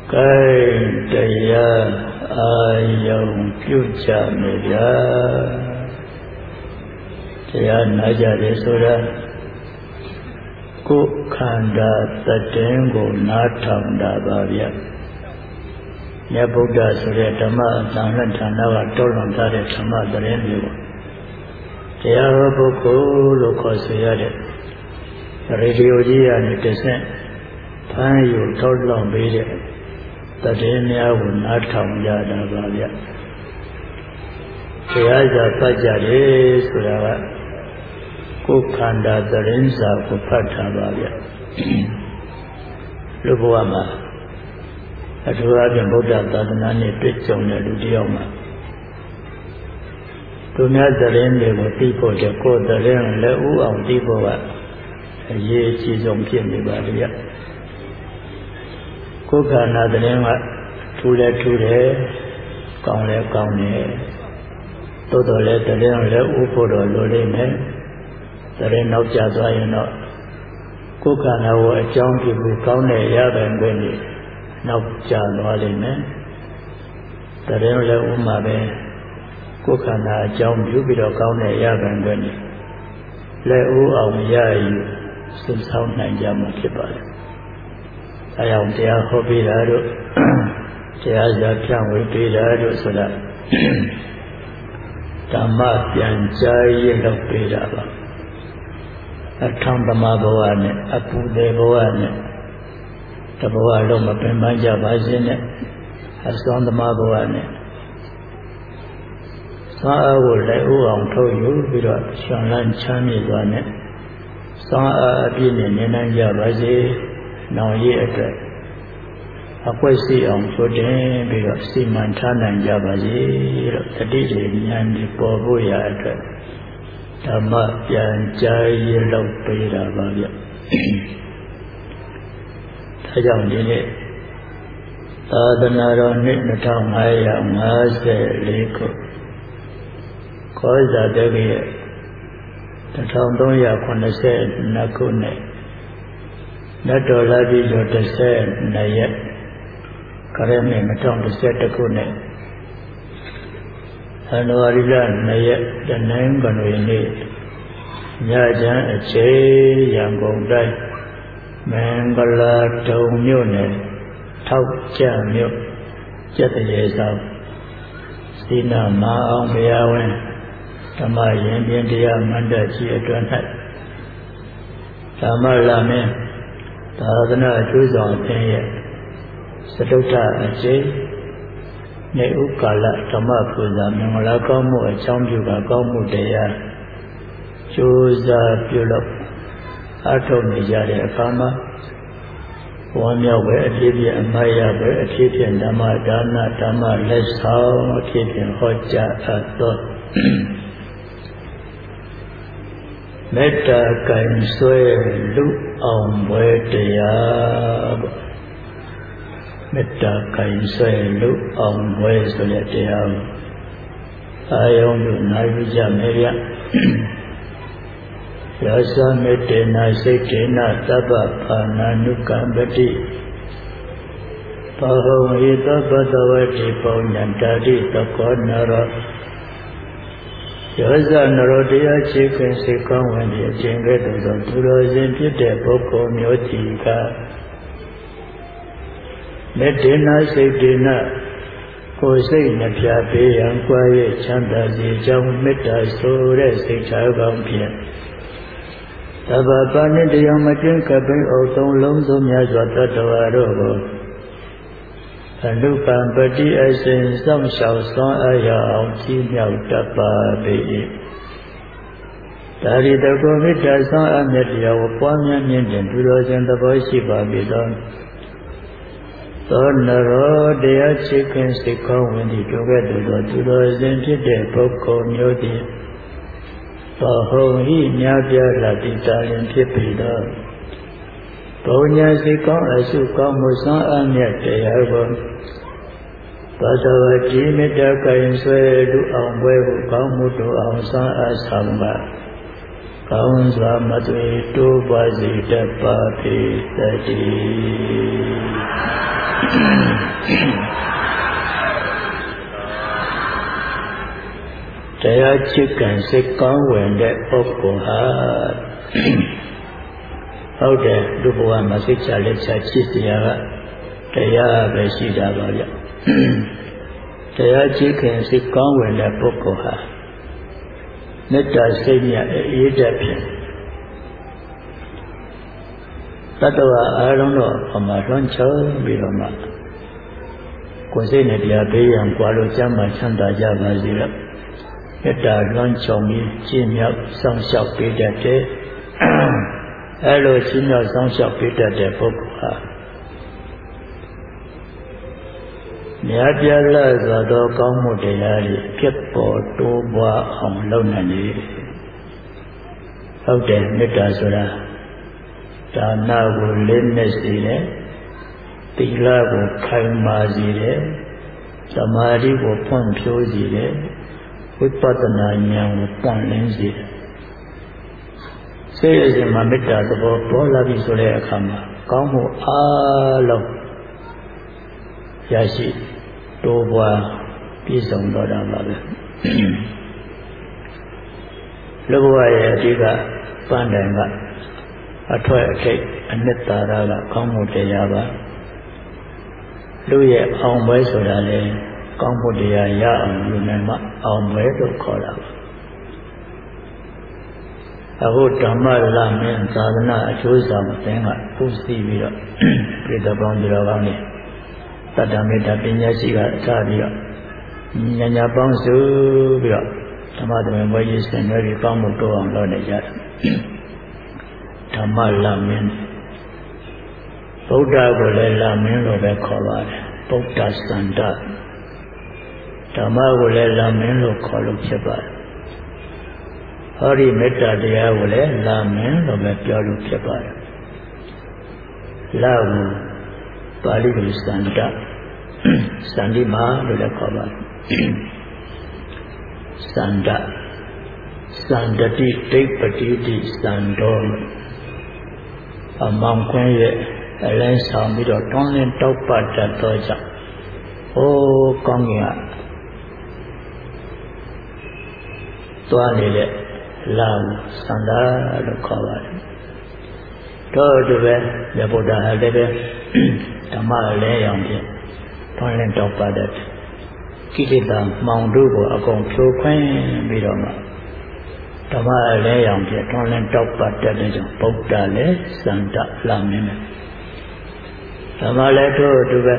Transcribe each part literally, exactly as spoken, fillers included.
cáiတရားအာယုံပြုကြမယ်ဗျာတရားနာကြတယ်ဆိုတာကိုယ်ခန္ဓာတည်င်းကိုနားထောင်တာပါဗျာမြတ်ဗုဒ္ဓဆိုတဲ့ဓမ္မအတန်နဲ့ဌာနကတောလွန်ထားတဲ့ဓမ္မတည်င်းမျိုးတရားဟောပုဂ္ဂိုလ်လို့ခေါ်ဆိုရတဲ့ရေဒီယိုကြီးကနေတစ်ဆင့်ဖမ်းယူထောက်လောင်ပေးတဲ့တည်များကိုနားထောင်ကြတာပါဗျတရားစာဖတ်ကြတယ်ဆိုတာကကိုယ်ခန္ဓာတည်စာကိုဖတ်တာပါဗျလူဘဝမှာအထူးအဖြင့်ဗုဒ္ဓသာသနာနဲ့တွေ့ကြုံတဲ့လူတယောက်မှာသူများတည်တွေကိုသိဖို့တဲ့ကိုယ်တည်လည်းဥအောင်သိဖို့ကအရေးအကြီးဆုံးဖြစ်နေပါဗျကိုယ်ခန္ဓာတည်းကထူလဲထူတယ်ကောင်းလဲကောင်းတယ်သို့တော်လည်းတည်းလည်းဥဖို့တော်လိုလိမ့်မယ်တည်းနောက်ကျသွားရင်တော့ကိုယ်ခန္ဓာကိုအကြောင်းပြုပြီးကောင်းတဲ့ရပိုင်ခွင့်နဲ့နောက်ကျသွားလိမ့်မယ်တည်းလည်းဥမှာပဲကိုယ်ခန္ဓာအကြောင်းပြုပြီးတော့ကောင်းတဲ့ရပိုင်ခွင့်နဲ့လက်ဥအောင်ရယူစုဆောင်းနိုင်ကြမှာဖြစ်ပါတယ်အဲကြောင့်တရားဟောပေးတာတို့တရားစာဖြန့်ဝေပေးတာတို့ဆိုတာဓမ္မပြန်ကြားရလုပ်ပေးတာပါအထောင်သမဘဝနဲ့အပူသေးဘဝနဲ့တဘဝလုံးမပင်ပန်းကြပါစေနဲ့အစွမ်းသမဘဝနဲ့သာအကိုလည်းဥအောင်ထုတ်ယူပြီးတော့ရှင်လန်းချမ်းမြေသွားနဲ့သာအပြည့်နဲ့နေနိုင်ကြပါစေနောင်ရည်အတွက်အကွက်စီအောင်ဆိုတင်ပြီးတော့စီမံထားနိုင်ကြပါစေလို့တတိတွေဉာဏ်တွေပေါ်ဖို့ရအတွက်ဓမ္မပြန်ကြားရလောက်ပေးတာပါဗျဒါကြောင့်ဒီနေ့သာသနာတော်နှစ်နှစ်ထောင်ငါးရာငါးဆယ်လေးခုခောဇာတက္ကရာတစ်ထောင်သုံးရာခုနှစ်ဆယ်နှစ်ခုနဲ့နတ်တော်လာပြီးတော့တစ်ဆယ်နှစ်ရက်ခရစ်နှစ်နှစ်ထောင်တစ်ဆယ်တစ်ခုနဲ့ဇန်နဝါရီလနှစ်ရက်တနင်္ဂနွေနေ့ညချမ်းအချိန်ရန်ကုန်တိုင်းမင်္ဂလာတုံမြို့နယ်ထောက်ကျမြို့ကျက်တရေဆောင်စိနာမအောင်ဘုရားဝင်းဓမ္မရင်ပြင်တရားမန္တကြီးအတွင်း၌ဓမ္မလာမင်းသာသနာအကျိုးဆောင်အင်းရဲ့စတုထအကျိနေဥကာလဓမ္မပူဇာမင်္ဂလာကောင်းမှုအကြောင်းပြုကကောင်းမှုတရားကျိုးစားပြုလုပ်အထောက်နေကြတဲ့အခါမှာဝမ်းမြောက်ပဲအဖြစ်ဖြင့်အမှားရပဲအဖြစ်ဖြင့်ဓမ္မဒါနဓမ္မလက်ဆောင်အဖြစ်ဖြင့်ဟောကြားအပ်သောမေတ္တာကံဆွဲလူအောင်ဘွယ်တရားပေါ့မေတ္တာကံဆွဲလူအောင်ဘွယ်ဆိုတဲ့တရားအာယုံတို့နာယူကြမယ်ဗျယာသမေတ္တေနာစိတ်တေနာသဗ္ဗပါဏာနုကံပတိဘာဟုံဟိသဗ္ဗတဝတိပုံညံတာတိသကောနရောယောဇနရောတရားချေခင်စိတ်ကောင်းဝင်ပြီးအကျင့်ကဲ့သို့သောသူတော်စင်ဖြစ်တဲ့ပုဂ္ဂိုလ်မျိုးတီကမေတ္တေနာစိတ်တေနာကိုယ်စိတ်နှပြပေးရန်ကြွား၍ချမ်းသာစေကြောင်းမေတ္တာဆိုတဲ့စိတ်ထားကောင်းဖြင့်သဗ္ဗပါဏိတရားမကျင့်ကပိဩသုံးလုံးစုံများစွာတတ္တဝါတို့ကိုအနုကံပတိအစဉ်စောင့်ရှောက်စွမ်းအားရအောင်ကြီးမြောက်တတ်ပါပေ၏ဒါရီတကောမေတ္တာစွမ်းအားမြတ်တရားကိုပွားများမြင့်တင်ပြုတော်ခြင်းသဘောရှိပါပြီသောသောနရောတရားချစ်ခင်စိတ်ကောင်းဝင်သည့်တို့ကဲ့သို့သောသူတော်စင်ဖြစ်တဲ့ပုဂ္ဂိုလ်မျိုးသည်သောဟုံဤမြားပြားလာတိတာရင်ဖြစ်ပြီသောဘုံညာစိတ်ကောင်းအစုကောင်းမှုစွမ်းအားမြတ်တရားကိုသောတဝတိမေတ္တာကံဆွဲလူအောင်ပွဲကိုကောင်းမှုတို့အောင်စွမ်းအားဆောင်ပါကောင်းစွာမသွေတိုးပွားစေတတ်ပါပေတည်းတရားချစ်ကံစိတ်ကောင်းဝင်တဲ့ပုဂ္ဂိုလ်ဟာဟုတ်တယ်လူဘဝမှာစိတ်ချလက်ချချစ်စရာကတရားပဲရှိတာပါဗျတရားချစ်ခင်စိတ်ကောင်းဝင်တဲ့ပုဂ္ဂိုလ်ဟာမေတ္တာစိတ်မြတ်အေးတတ်ဖြင့်တတ္တဝါအားလုံးတော့အမှလွန်ချုံပြီးတော့မှကိုယ်စိတ်နဲ့တရားပေးရန်ကြွားလို့ကျမ်းမာချမ်းသာကြပါစေလို့မေတ္တာလွန်ချုံပြီးကျင့်မြောက်စောင့်ရှောက်ပေးတတ်တဲ့အဲလိုကျင့်မြောက်စောင့်ရှောက်ပေးတတ်တဲ့ပုဂ္ဂိုလ်ဟာမြတ်ပြလစွာသောကောင်းမှုတရားတွေဖြစ်ပေါ်တိုးပွားအောင်လုပ်နိုင်လေဟုတ်တယ်မေတ္တာဆိုတာဒါနကိုလေးနဲ့စီတယ်သီလကိုခိုင်မာစေတယ်သမာဓိကိုဖွံ့ဖြိုးစေတယ်ဝိပဿနာဉာဏ်ကိုပွင့်လင်းစေတယ်စိတ်ရည်မှာမေတ္တာသဘောပေါ်လာပြီဆိုတဲ့အခါမှာကောင်းမှုအားလုံးရရှိတိုးပွားပြည့်စုံတော့တာပါပဲလူဘဝရဲ့အဓိကပန်းတိုင်ကအထွက်အထိပ်အနှစ်သာရကကောင်းမှုတရားပါလူရဲ့အောင်ပွဲဆိုတာလေကောင်းမှုတရားရအောင်ယူနိုင်မှအောင်ပွဲလို့ခေါ်တာပါအခုဓမ္မလမင်းသာသနာအကျိုးဆောင်တဲ့ကပူစီပြီးတော့ပြည်တော်ကောင်းတော်ကောင်းနေတတ္တမေတ္တာပညာရှိကထားပြီးတော့ညာညာပေါင်းစုပြီးတော့ဓမ္မသမေမွေးရေးဆင်နွှဲပြီးပေါင်းမှုတိုးအောင်လုပ်နေကြတယ်ဓမ္မလမင်းဗုဒ္ဓကိုလည်းလမင်းလို့ပဲခေါ်ပါတယ်ဗုဒ္ဓစန္ဒဓမ္မကိုလည်းလမင်းလို့ခေါ်လို့ဖြစ်ပါတယ်ဟောဒီမေတ္တာတရားကိုလည်းလမင်းလို့ပဲပြောလို့ဖြစ်ပါတယ်လကိုပါဠိလိုစန္ဒစန္ဒီမာလို့လည်းခေါ်ပါတယ်စန္ဒစန္ဒတိဒိဋ္ဌတိတိစန္ဒောအမောင်ခွင်းရဲ့အလဲဆောင်ပြီးတော့တွန်းလင်းတောက်ပတတ်သောကြောင့်အိုးကောင်းကင်ကသွားနေတဲ့လာစန္ဒလို့ခေါ်ပါတယ်တို့တူပဲမြတ်ဗုဒ္ဓဟာလည်းပဲဓမ္မလဲရောင်ဖြင့်တွန်းလင်းတောက်ပတတ်ကိလေသာမှောင်တို့ကိုအကုန်ဖြိုခွင်းပြီးတော့မှဓမ္မလဲရောင်ဖြင့်တွန်းလင်းတောက်ပတတ်တဲ့ကြောင့်ဗုဒ္ဓလည်းစန္ဒလာမင်းပဲဓမ္မလည်းတို့တူပဲ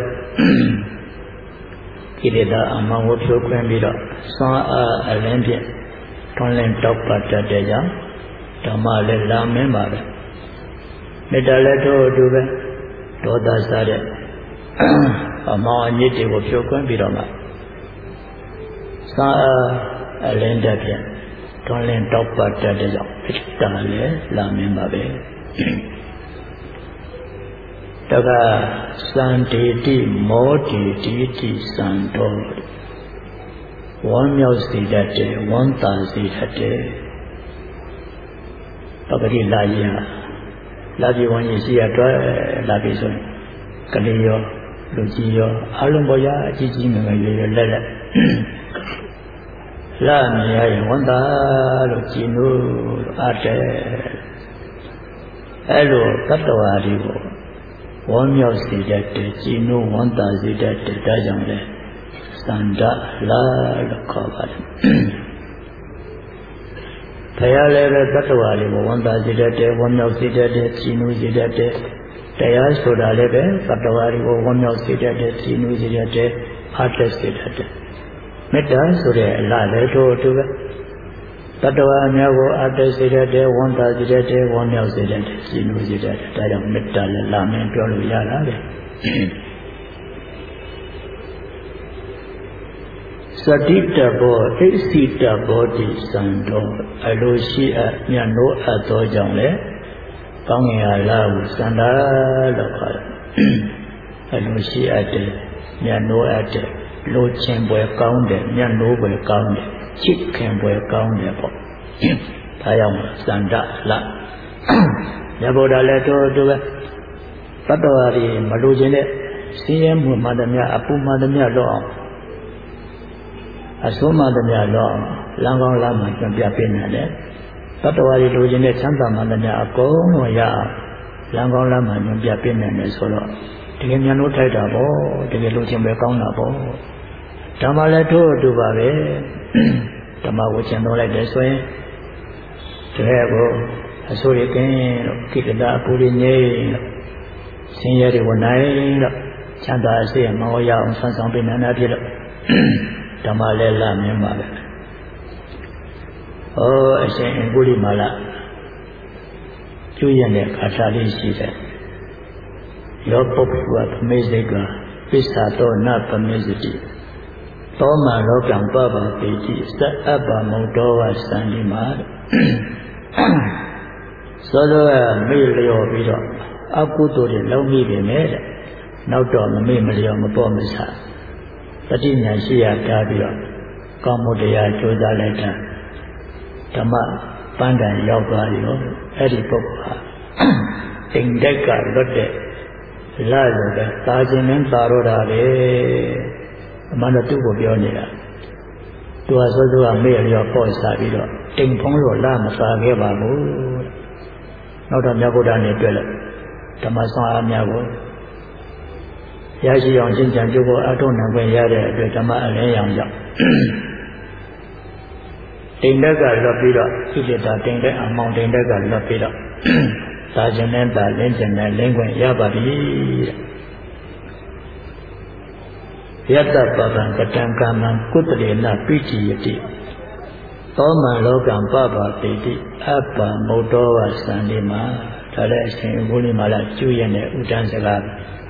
ကိလေသာအမှောင်ကိုဖြိုခွင်းပြီးတော့စွမ်းအားအလင်းဖြင့်တွန်းလင်းတောက်ပတတ်တဲ့ကြောင့်ဓမ္မလည်းလာမင်းပါပဲမေတ္တာလည်းတို့တူပဲဒေါသစားတဲ့အမောင်အညစ်တွေကိုဖြိုခွင်းပြီးတော့မှစွမ်းအားအလင်းတတ်ဖြင့်တွန်းလင်းတောက်ပတတ်တဲ့ကြောင့်မေတ္တာလည်းလာမင်းပါပဲတကစံတေတိမောတိတိတိစံတော်ဝမ်းမြောက်စေတတ်တယ်ဝမ်းသာစေတတ်တယ်ပဂတိလာရင်လာပြီးဝမ်းရင်ရှိရတော့လာပြီးဆိုရင်ကလေးရောလူကြီးရောအလုံးပေါ်ရအကြီးကြီးငယ်ငယ်ရွယ်ရွယ်လက်လက်လာမြင်ရရင်ဝမ်းသာလို့ကြည်လို့အားတယ်အဲ့လိုတတ္တဝါတွေကိုဝမ်းမြောက်စေတတ်တယ်ကြည်နိုးဝမ်းသာစေတတ်တယ်ဒါကြောင့်လေစန္ဒလာလို့ခေါ်ပါတယ်ဘုရားလည်းပဲတတ္တဝါတွေကိုဝမ်းသာစေတတ်တယ်ဝမ်းမြောက်စေတတ်တယ်ကြည်နိုးစေတတ်တယ်တရားဆိုတာလည်းပဲတတ္တဝါတွေကိုဝမ်းမြောက်စေတတ်တယ်ကြည်နိုးစေတတ်တယ်အားတက်စေတတ်တယ်မေတ္တာဆိုတဲ့အလားလည်းတို့တူပဲတတ္တဝါများကိုအတ္တစေတတ်တယ်ဝန္တာစေတတ်တယ်ဝမ်းမြောက်စေတတ်တယ်ကြည်နူးစေတတ်တယ်ဒါကြောင့်မေတ္တာလည်းလာမင်းပြောလို့ရတာပဲစတိတဘောအိစီတဘောတိစံတော်အလိုရှိအပ်မြတ်နိုးအပ်သောကြောင့်လေကောင်းငင်ဟာလာဟုစန္ဒာလို့ခေါ်တယ်အလိုရှိအပ်တယ်မြတ်နိုးအပ်တယ်လိုချင်ပွဲကောင်းတယ်မြတ်နိုးပွဲကောင်းတယ်ချစ်ခင်ပွဲကောင်းတယ်ပေါ့ဒါကြောင့်စန္ဒလမြတ်ဗုဒ္ဓလည်းတို့တို့ပဲတတ္တဝါတွေမလိုချင်တဲ့ဆင်းရဲမှုမှန်သမျှအပူမှန်သမျှလောအောင်အဆိုးမှန်သမျှလောအောင်လမ်းကောင်းလမ်းမှန်ကြံပြပေးနေတယ်တတ္တဝါတွေလိုချင်တဲ့ချမ်းသာမှန်သမျှအကုန်လုံးရအောင်လမ်းကောင်းလမ်းမှန်ကြံပြပေးနေတယ်ဆိုတော့တကယ်မြန်လို့ထိုက်တာပေါ့တကယ်လိုချင်ပဲကောင်းတာပေါ့ဓမ္မလည်းထို့အတူပါပဲဓမ္မကိုကျင့်သုံးလိုက်တယ်ဆိုရင်တကယ်ကိုအဆိုးရကင်းလို့ကိတ္တအပူရငြိမ်းလို့ဆင်းရဲတွေဝင်နိုင်လို့ချမ်းသာစေမောရအောင်ဆန်းဆောင်ပေးနိုင်တာဖြစ်လို့ဓမ္မလည်းလာမြင်ပါပဲဩအရှင်အင်္ဂုလိမာလကျွရတဲ့ခါထာလေးရှိတယ်ယောပုပ္ပဝသမေစိကပစ္ဆာတောနပမေစတိသောမလောကံပပပေတိစအပ္ပမုံတော်ဝစံဒီမှာသောသောကမေ့လျော်ပြီးတော့အကုသိုလ်တွေလုံးမိပြီမဲ့တဲ့နောက်တော့မမေ့မလျော်မပေါ်မဆပဋိညာရှိရတာပြီးတော့ကောင်းမှုတရားကြိုးစားလိုက်တာဓမ္မပန်းတန်ရောက်သွားရောအဲ့ဒီပုဂ္ဂိုလ်ဟာတိမ်တက်ကလွတ်တဲ့လာလို့ပဲသာခြင်းနဲ့သာတော့တာပဲအမှန်တော့သူ့ကိုပြောနေတာသူကစောစောကမေ့လျော်ပေါ်စားပြီးတော့တိမ်ဖုံးလို့လာမစားခဲ့ပါဘူးနောက်တော့မြတ်ဗုဒ္ဓနဲ့တွေ့လို့ဓမ္မဆောင်အားများကိုရရှိအောင်ရှင်းကြံကြိုးကိုအထုံးနိုင်ခွင့်ရတဲ့အတွက်ဓမ္မအလင်းရောင်ကြောင့်တိမ်တက်ကလွတ်ပြီးတော့ဣတိတာတိမ်တက်အမောင်တိမ်တက်ကလွတ်ပြီးတော့သာခြင်းနဲ့သာလင်းခြင်းနဲ့လင်းခွင့်ရပါပြီယတ္တပပံကတံကာမံကုတ္တရေနပိတိယတိသောမံလောကံပပပေတိအပ္ပမုတ်တော်ဝစံဒီမှာဒါလည်းအရှင်ဘုလိမာလာကျွရတဲ့ဥဒ္ဒံစကား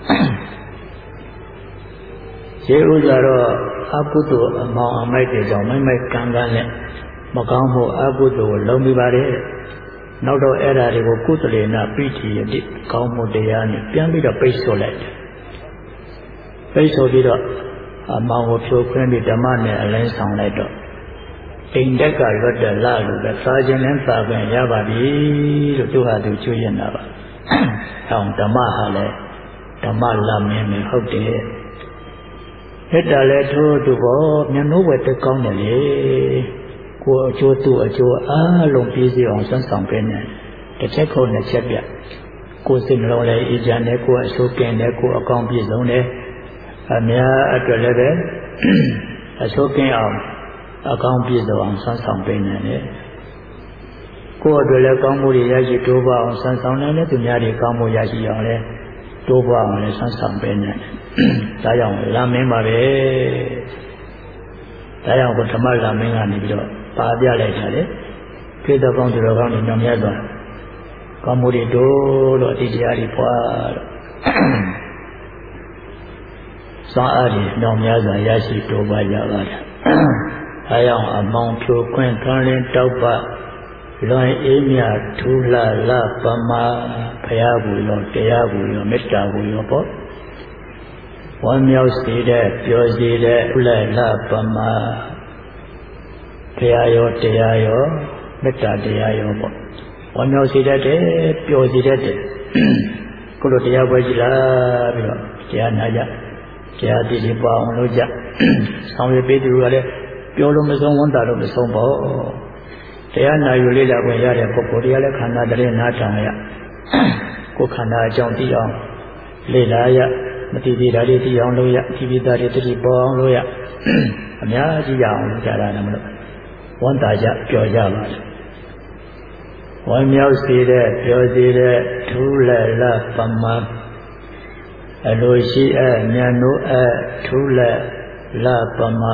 ရေဥစွာတော့အကုသိုလ်အမောင်အမိုက်တွေကြောင့်မိုက်မိုက်ကံကံနဲ့မကောင်းမှုအကုသိုလ်ကိုလုံးမိပါတယ်နောက်တော့အဲ့ဓာတွေကိုကုသလေနာပိဋိယတိကောင်းမှုတရားနဲ့ပြန်ပြီးတော့ပိတ်ဆို့လိုက်တယ်ပိတ်ဆို့ပြီးတော့အမောင်ကိုဖြိုခွင်းပြီးဓမ္မနဲ့အလင်းဆောင်လိုက်တော့တိမ်တက်ကလွတ်တဲ့လာလို့ပဲသာခြင်းနဲ့သာပင်ရပါပြီလို့သူဟာသူကျွေးရတာပါ။အောင်ဓမ္မဟာလည်းဓမ္မလာမင်းနဲ့ဟုတ်တယ်။ဟစ်တာလည်းထိုးသူဘောမျက်နှိုးဝက်တကောင်းတယ်လေ။ကိုယ်အကျိုးသူ့အကျိုးအားလုံးပြည့်စုံအောင်ဆွမ်းဆောင်ပေးနေတစ်ချက်ခုနှစ်ချက်ပြကိုယ်စိတ်နှလုံးလည်းအေးချမ်းတယ်ကိုယ်အဆိုးကင်းတယ်ကိုယ်အကောင်းပြည့်စုံတယ်အများအတွက်လည်းပဲအဆိုးကင်းအောင်အကောင်းပြည့်စုံအောင်ဆွမ်းဆောင်ပေးနေတယ်ကိုယ်အတွက်လည်းကောင်းမှုတွေရရှိတိုးပွားအောင်ဆွမ်းဆောင်နိုင်တယ်သူများတွေကောင်းမှုရရှိအောင်လည်းတိုးပွားအောင်လည်းဆွမ်းဆောင်ပေးနေတယ်ဒါကြောင့်လာမင်းပါပဲဒါကြောင့်ကိုဓမ္မလာမင်းကနေပြီးတော့ပါပြလိုက်တာလေခေတ္တကောင်းသူတော်ကောင်းတွေညောင်မြတ်သွားကောင်းမှုတွေတိုးလို့အတိတရားတွေပွားတော့စွမ်းအားတွေညောင်များစွာရရှိတိုးပွားကြပါတယ်အဲကြောင့်အမောင်ဖြိုခွင်းထွန်းလင်းတောက်ပလွန်အေးမြထူလာလပမာဘုရားဘူးရောတရားဘူးရောမေတ္တာဘူးရောပေါ့ဝမ်းမြောက်စေတဲ့ပျော်စေတဲ့ဥလက်လပမာဘုရားရောတရားရောမေတ္တာတရားရောပေါ့ဝမ်းမြောက်စေတတ်တယ်ပျော်စေတတ်တယ်ကိုလိုတရားပွဲကြည်လာပြီးတော့တရားနာကြတရားတည်တည်ပါအောင်လုပ်ကြဆောင်ရွက်ပေးသူကလည်းပြောလို့မဆုံးဝန်တာလို့မဆုံးပေါ့တရားနာယူလေ့လာခွင့်ရတဲ့ပုဂ္ဂိုလ်တရားလည်းခန္ဓာတည်းနားထောင်ရကိုယ်ခန္ဓာအကြောင်းသိအောင်လေ့လာရမသိသေးတာတွေသိအောင်လုပ်ရသိပြီးသားတွေတတိပေါ်အောင်လုပ်ရအများကြီးရအောင်လုပ်ကြတာလည်းမလို့ဝန်တာကြပြောကြပါလေဝမ်းမြောက်စေတဲ့ပြောစေတဲ့ထူးလက်လပမာအလိုရှိအပ်ဉာဏ်တို့အပ်ထူးလက်လပမာ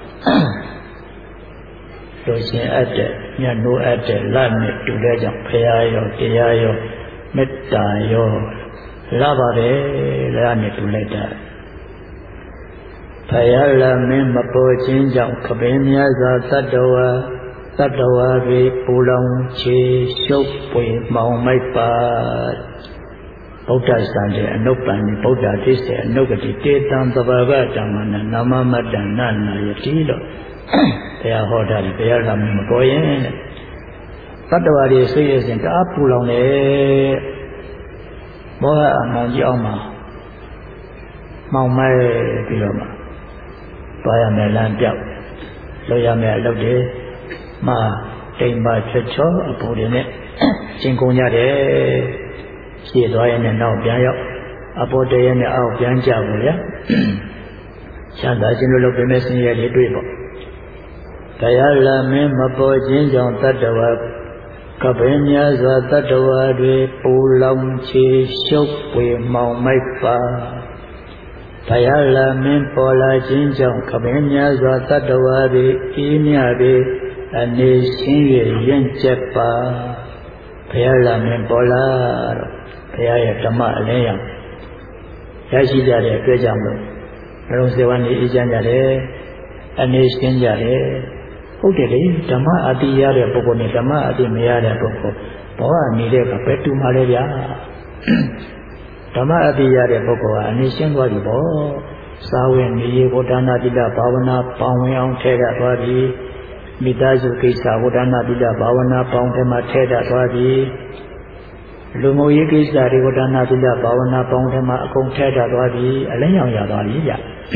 လိုရှင်အပ်တဲ့ဉာဏ်တို့အပ်တဲ့လနဲ့တူတဲ့ကြောင့်ဖရာရောတရားရောမေတ္တာရောလပါတယ်လနဲ့တူလိုက်တာဖရာလမင်းမပေါ်ခြင်းကြောင့်ခပင်းများစွာသတ္တဝါသတ္တဝါတွေပူလောင်ချေရှုပ်ပွေမောင်မိုက်ပါဗုဒ္ဓဆံတဲ့အနုပ္ပန္နိဗုဒ္ဓသိစေအနုဂတိတေတံသဘာဝဓမ္မနာနာမမတ္တနာနာယတိလို့ဘုရားဟောတာဒီဘုရားကမပေါ်ရင်သတ္တဝါတွေဆွေးရစဉ်တအားပူလောင်တယ်ဘောဟအမှန်ကြီးအောင်မှာမောင်မဲပြီးတော့မှသွားရမယ်လမ်းပြောက်လုပ်ရမယ်အလုပ်တွေမှတိမ်ပါချွတ်ချောအပူတွေနဲ့ကျင်ကုန်ကြတယ်ရှေ့သွားရင်လည်းနောက်ပြန်ရောက်အပေါ်တရနဲ့အောက်ပြန်ကြဘူးဗျာချမ်းသာခြင်းလို့လုပ်ပေးမယ်ဆင်းရဲတွေတွေ့ပေါ့တရားလာမင်းမပေါ်ခြင်းကြောင့်တတ္တဝါကပင်များစွာတတ္တဝါတွေပူလောင်ချေရှုပ်ပွေမောင်မိုက်ပါတရားလာမင်းပေါ်လာခြင်းကြောင့်ကပင်များစွာတတ္တဝါတွေအေးမြတွေအနေရှင်း၍ရင့်ကျက်ပါဘုရားလာမင်းပေါ်လာတော့ဘုရားရဲ့ဓမ္မအလင်းရောင်ရရှိကြတဲ့အတွက်ကြောင့်လို့ဘုရားစေဝနေအေးချမ်းကြတယ်အနေရှင်းကြတယ်ဟုတ်တယ်လေဓမ္မအတိရတဲ့ပုဂ္ဂိုလ်နဲ့ဓမ္မအတိမရတဲ့ပုဂ္ဂိုလ်ဘောကနေတဲ့ကပဲတူမှလဲဗျာဓမ္မအတိရတဲ့ပုဂ္ဂိုလ်ကအနေရှင်းသွားပြီပေါ့စာဝင်နေရဝဋ္ဌနာတိလဘာဝနာပေါင်းဝင်အောင်ထဲရသွားပြီမိသားစုကိစ္စဝဋ္ဌနာတိလဘာဝနာပေါင်းထဲမှာထဲရသွားပြီလူမှုရေးကိစ္စတွေဝဋ္ဌနာတိလဘာဝနာပေါင်းထဲမှာအကုန်ထဲရသွားပြီအလင်းရောင်ရသွားပြီဗျ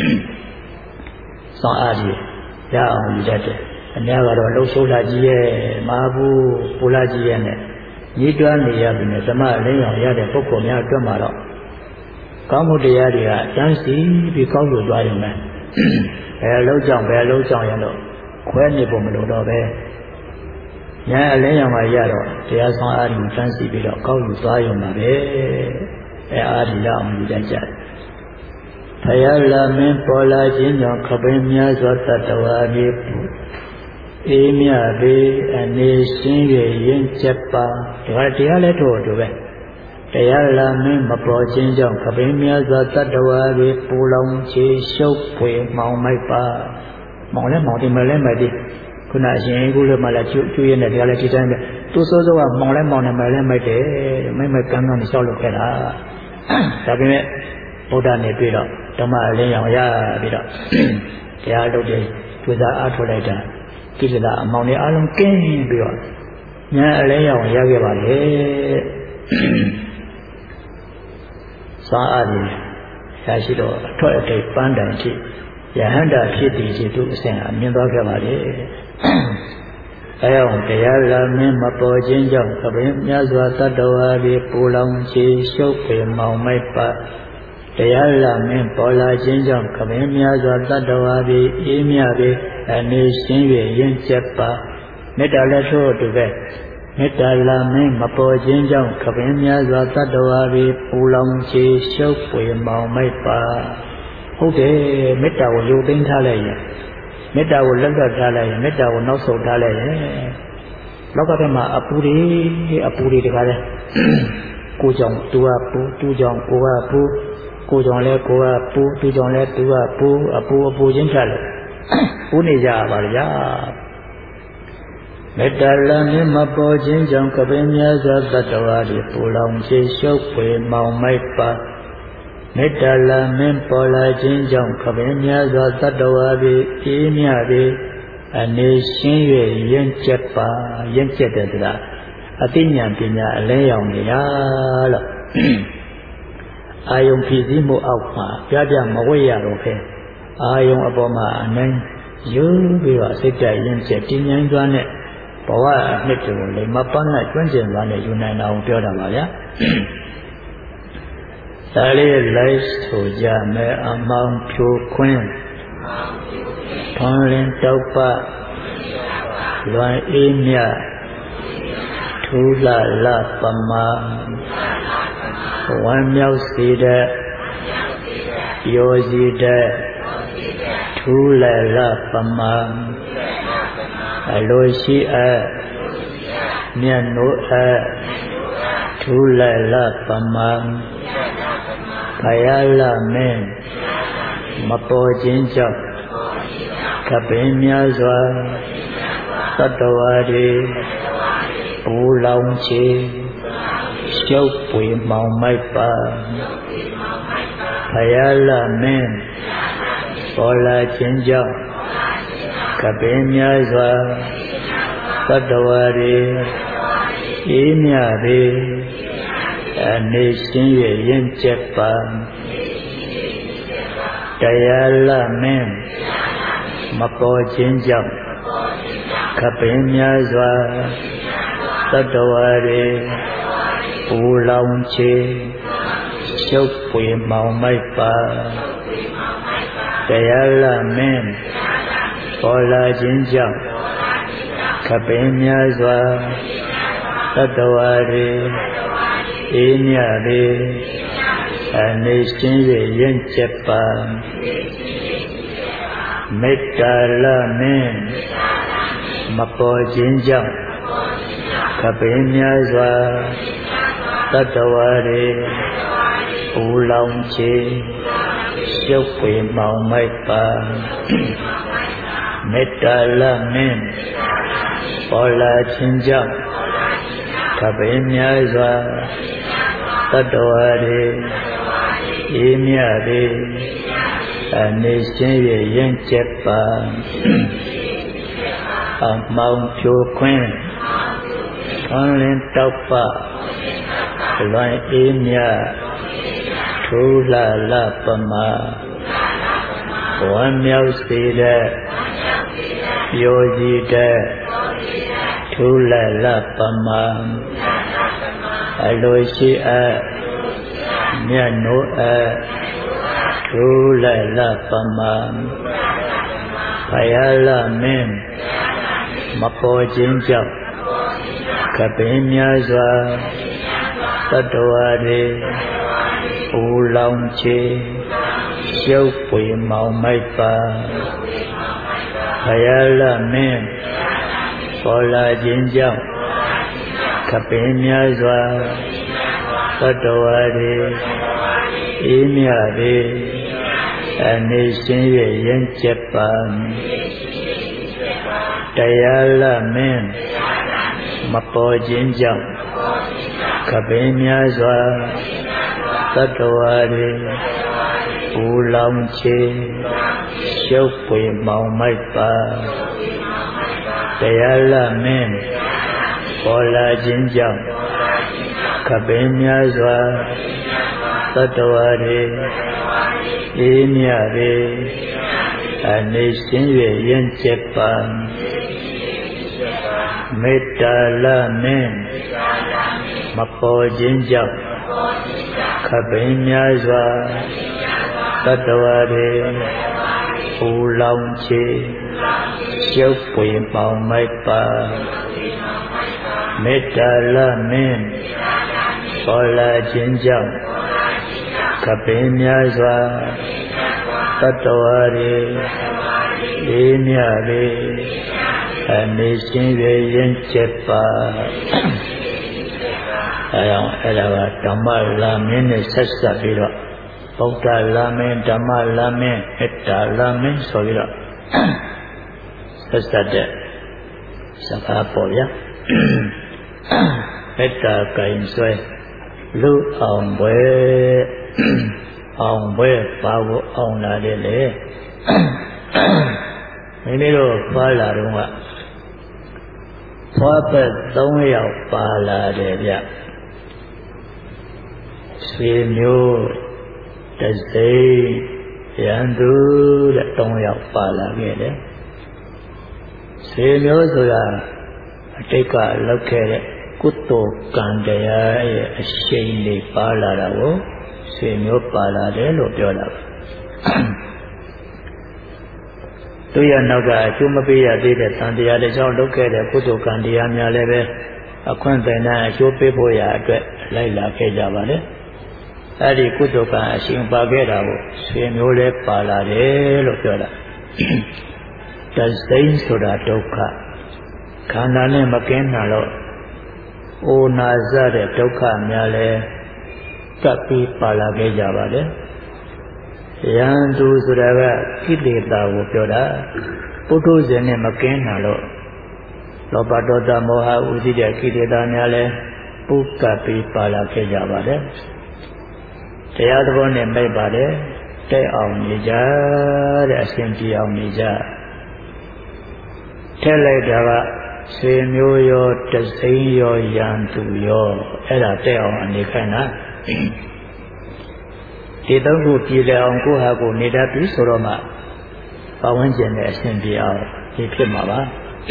စောင့်အားကြီးရအောင်ယူတတ်တယ်အများကတော့လှုပ်ဆိုးလာကြီးရဲ့မဟာဘူးပူလာကြီးရဲ့နဲ့ညီးတွားနေရပြီနဲ့ဓမ္မအလင်းရောင်ရတဲ့ပုဂ္ဂိုလ်များအတွက်မှာတော့ကောင်းမှုတရားတွေကတန်းစီပြီးကောင်းလို့သွားရုံပဲဘယ်လုံးကြောင့်ဘယ်လုံးကြောင့်ရလို့ခွဲနေဖို့မလိုတော့ပဲညာအလင်းရောင်မှာရတော့တရားဆောင်အားကြီးတန်းစီပြီးတော့ကောင်းလို့သွားရုံပါပဲအဲအားဒီလောက်အောင်ယူတတ်ကြတယ်ဘုရားလာမင်းပေါ်လာခြင်းကြောင့်ခပင်းများစွာတတ္တဝါတွေအေးမြပေအနေရှင်း၍ရင့်ကျက်ပါဒါတရားလည်းထို့တူပဲတရားလာမင်းမပေါ်ခြင်းကြောင့်ခပင်းများစွာတတ္တဝါတွေပူလောင်ချေရှုပ်ဖွေမောင်မိုက်ပါမောင်လဲမောင်တယ်မလဲမိုက်တယ်ခုနအရှင်ကုလည်းမလာကျွကျွရတဲ့တရားလည်းဒီတိုင်းပဲသူစိုးစိုးကမောင်လဲမောင်တယ်မလဲမိုက်တယ်မိုက်မိုက်ကန်းကန်းရှောက်လုပ်ခဲ့တာဒါပေမဲ့ဘုရားနဲ့တွေ့တော့ဓမ္မအလင်းရောင်ရပြီးတော့တရားလုပ်တယ်ကြိုးစားအားထုတ်လိုက်တာကိလေသာအမောင်တွေအလုံးကင်းပြီးတော့ညာအလင်းရောင်ရခဲ့ပါလေစားအားဖြင့်ရရှိတော့အထွတ်အထိပ်ပန်းတိုင်ထိယဟန္တာဖြစ်တည်ခြင်းသူအစဉ်အမြင်သွားခဲ့ပါလေအဲအောင်တရားလာမင်းမပေါ်ခြင်းကြောင့်သဘင်များစွာတတ္တဝါတွေပူလောင်ချေရှုပ်ပေမောင်မိုက်ပါတရားလာမင်းပေါ်လာခြင်းကြောင့်ခပင်များစွာတတ္တဝါတွေအေးမြပေအနေရှင်း၍ရင့်ကျက်ပါမေတ္တာလည်းထို့အတူပဲမေတ္တာလာမင်းမပေါ်ခြင်းကြောင့်ခပင်များစွာတတ္တဝါတွေပူလောင်ချေရှုပ်ပွေမောင်မိုက်ပါဟုတ်တယ်မေတ္တာကိုယုတ်သိမ်းထားလိုက်ရင်မေတ္တာကိုလက်လွတ်ထားလိုက်ရင်မေတ္တာကိုနောက်ဆုတ်ထားလိုက်ရင်လောကထဲမှာအပူတွေအပူတွေတကားလဲကိုကြောင့်သူကပူသူကြောင့်ကိုကပူကိုကြောင့်လဲကိုကပူသူကြောင့်လဲသူကပူအပူအပူချင်းထားလို့ပူနေကြပါဗျာမေတ္တာလမ်းမပေါ်ခြင်းကြောင့်ကပင်များစွာတတ္တဝါတွေပူလောင်ချေရှုပ်ပွေမောင်မိုက်ပါမေတ္တာလမ်းမပေါ်လာခြင်းကြောင့်ကပင်များစွာတတ္တဝါတွေအေးမြတွေအနေရှင်း၍ရင့်ကျက်ပါရင့်ကျက်တဲ့တရားအသိဉာဏ်ပညာအလဲရောင်နေရလို့အာယုံဖြစ်စည်းမှုအောက်မှာပြပြမဝိရတော့ခဲအာယုံအပေါ်မှာအနိုင်ယူပြီးတော့စိတ်တရင်းချက်တင်းငြိမ်သွားတဲ့ဘဝအနှစ်တွေကိုလည်းမပန်းနဲ့ကျွမ်းကျင်သွားတဲ့ယူနိုင်အောင်ပြောတာပါဗျာဒါလေးလိုက်ဆိုကြမယ်အမောင်ဖြိုခွင်းထွန်လင်းတောက်ပလွန်အေးမြထူလာလပမာဝမ်းမြောက်စေတဲ့ပြောစီတဲ့ထူလာလပမာအလိုရှိအပ်မြတ်နိုးအပ်ထူလာလပမာဘယလမင်းမပေါ်ခြင်းကြောင့်ကပင်များစွာတတ္တဝါတွေပူလောင်ချေရှုပ်ပွေမောင်မိုက်ပါဘယလမင်းပေါ်လာခြင်းကြောင့်ကပင်များစွာတတ္တဝါတွေအေးမြပေအနေရှင်း၍ရင့်ကျက်ပါတရားလမင်းမပေါ်ခြင်းကြောင့်ခပင်းများစွာသတ္တဝါတွေပူလောင်ချေရှုပ်ပွေမောင်မိုက်ပါတရားလမင်းပေါ်လာခြင်းကြောင့်ခပင်းများစွာသတ္တဝါတွေအေးမြတွေအနေရှင်း၍ရင့်ကျက်ပါမေတ္တာလမင်းမပေါ်ခြင်းကြောင့်ခပင်းများစွာသတ္တဝါတွေပူလောင်ချေရှုပ်ပွေမောင်မိုက်ပါမေတ္တာလမင်းပေါ်လာခြင်းကြောင့်ခပင်းများစွာသတ္တဝါတွေအေးမြတွေအနေရှင်း၍ရင့်ကျက်ပါအမောင်ဖြိုခွင်းထွန်းလင်းတောက်ပလွန်အေးမြထူလာလပမာဝမ်းမြောက်စေတဲ့ပျော်ကြည်တဲ့ထူလာလပမာအလိုရှိအပ်မြတ်နိုးအပ်ထူလာလပမာဖယားလမင်းမပေါ်ခြင်းကြောင့်ခပင်းများစွာသတ္တဝါတွေပူလောင်ချေရှုပ်ပွေမောင်မိုက်ပါဖယားလမင်းပေါ်လာခြင်းကြောင့်ခပင်းများစွာသတ္တဝါတွေအေးမြတွေအနေရှင်း၍ရင့်ကျက်ပါတရားလမင်းမပေါ်ခြင်းကြောင့်ခပင်းများစွာသတ္တဝါတွေပူလောင်ချေရှုပ်ပွေမောင်မိုက်ပါတရားလမင်းပေါ်လာခြင်းကြောင့်ခပင်းများစွာသတ္တဝါတွေအေးမြတွေအနေရှင်း၍ရင့်ကျက်ပါမေတ္တာလမင်းမပေါ်ခြင်းကြောင့်ခပင်းများစွာသတ္တဝါတွေပူလောင်ချေရှုပ်ပွေမောင်မိုက်ပါမေတ္တာလမင်းပေါ်လာခြင်းကြောင့်ခပင်းများစွာသတ္တဝါတွေအေးမြတွေအနေရှင်း၍ရင့်ကျက်ပါအဲဒါအဲ့ဒါကဓမ္မလာမင်းနဲ့ဆက်ဆက်ပြီးတော့ဗုဒ္ဓလာမင်းဓမ္မလာမင်းမေတ္တာလာမင်းဆိုပြီးတော့ဆက်ဆက်တဲ့စကားပေါ်ဗျာမေတ္တာကင်ဆွဲလူအောင်ပွဲအောင်ပွဲပါဖို့အောင်လာတယ်လေမိမိတို့ပါလာတော့ကဖွားပတ်သုံးယောက်ပါလာတယ်ဗျဆွေမျိုးတစိမ့်ရန်သူတဲ့သုံးယောက်ပါလာခဲ့တယ်ဆွေမျိုးဆိုတာအတိတ်ကလောက်ခဲ့တဲ့ကုသိုလ်ကံတရားရဲ့အရှိန်လေးပါလာတာကိုဆွေမျိုးပါလာတယ်လို့ပြောတာသူရနောက်ကအကျိုးမပေးရသေးတဲ့သံတရားတွေကြောင့်လုပ်ခဲ့တဲ့ကုသိုလ်ကံတရားများလည်းပဲအခွင့်ပင်နဲ့အကျိုးပေးဖို့ရာအတွက်လိုက်လာခဲ့ကြပါလေအဲ့ဒီကုသိုလ်ကံအရှင်ပါခဲ့တာကိုဆွေမျိုးလည်းပါလာတယ်လို့ပြောတာတသိန်းဆိုတာဒုက္ခခန္ဓာနဲ့မကင်းတာလို့အိုနာစတဲ့ဒုက္ခများလည်းကပ်ပြီးပါလာခဲ့ကြပါလေရန်သူဆိုတာကကိလေသာကိုပြောတာပုထုဇဉ်နဲ့မကင်းတာလို့လောဘဒေါသမောဟဥသိတဲ့ကိလေသာများလည်းပုကပ်ပြီးပါလာခဲ့ကြပါလေတရားသဘောနဲ့မိတ်ပါတယ်တဲ့အောင်နေကြတဲ့အရှင်ကြည်အောင်နေကြထက်လိုက်တာကဆွေမျိုးရောတစိမ့်ရောရန်သူရောအဲ့ဒါတဲ့အောင်အနေခိုင်းတာဒီသုံးခုပြည်လည်အောင်ကိုဟာကိုနေတတ်ပြီဆိုတော့မှပဝန်းကျင်နဲ့အရှင်ပြေအောင်ဒီဖြစ်မှာပါ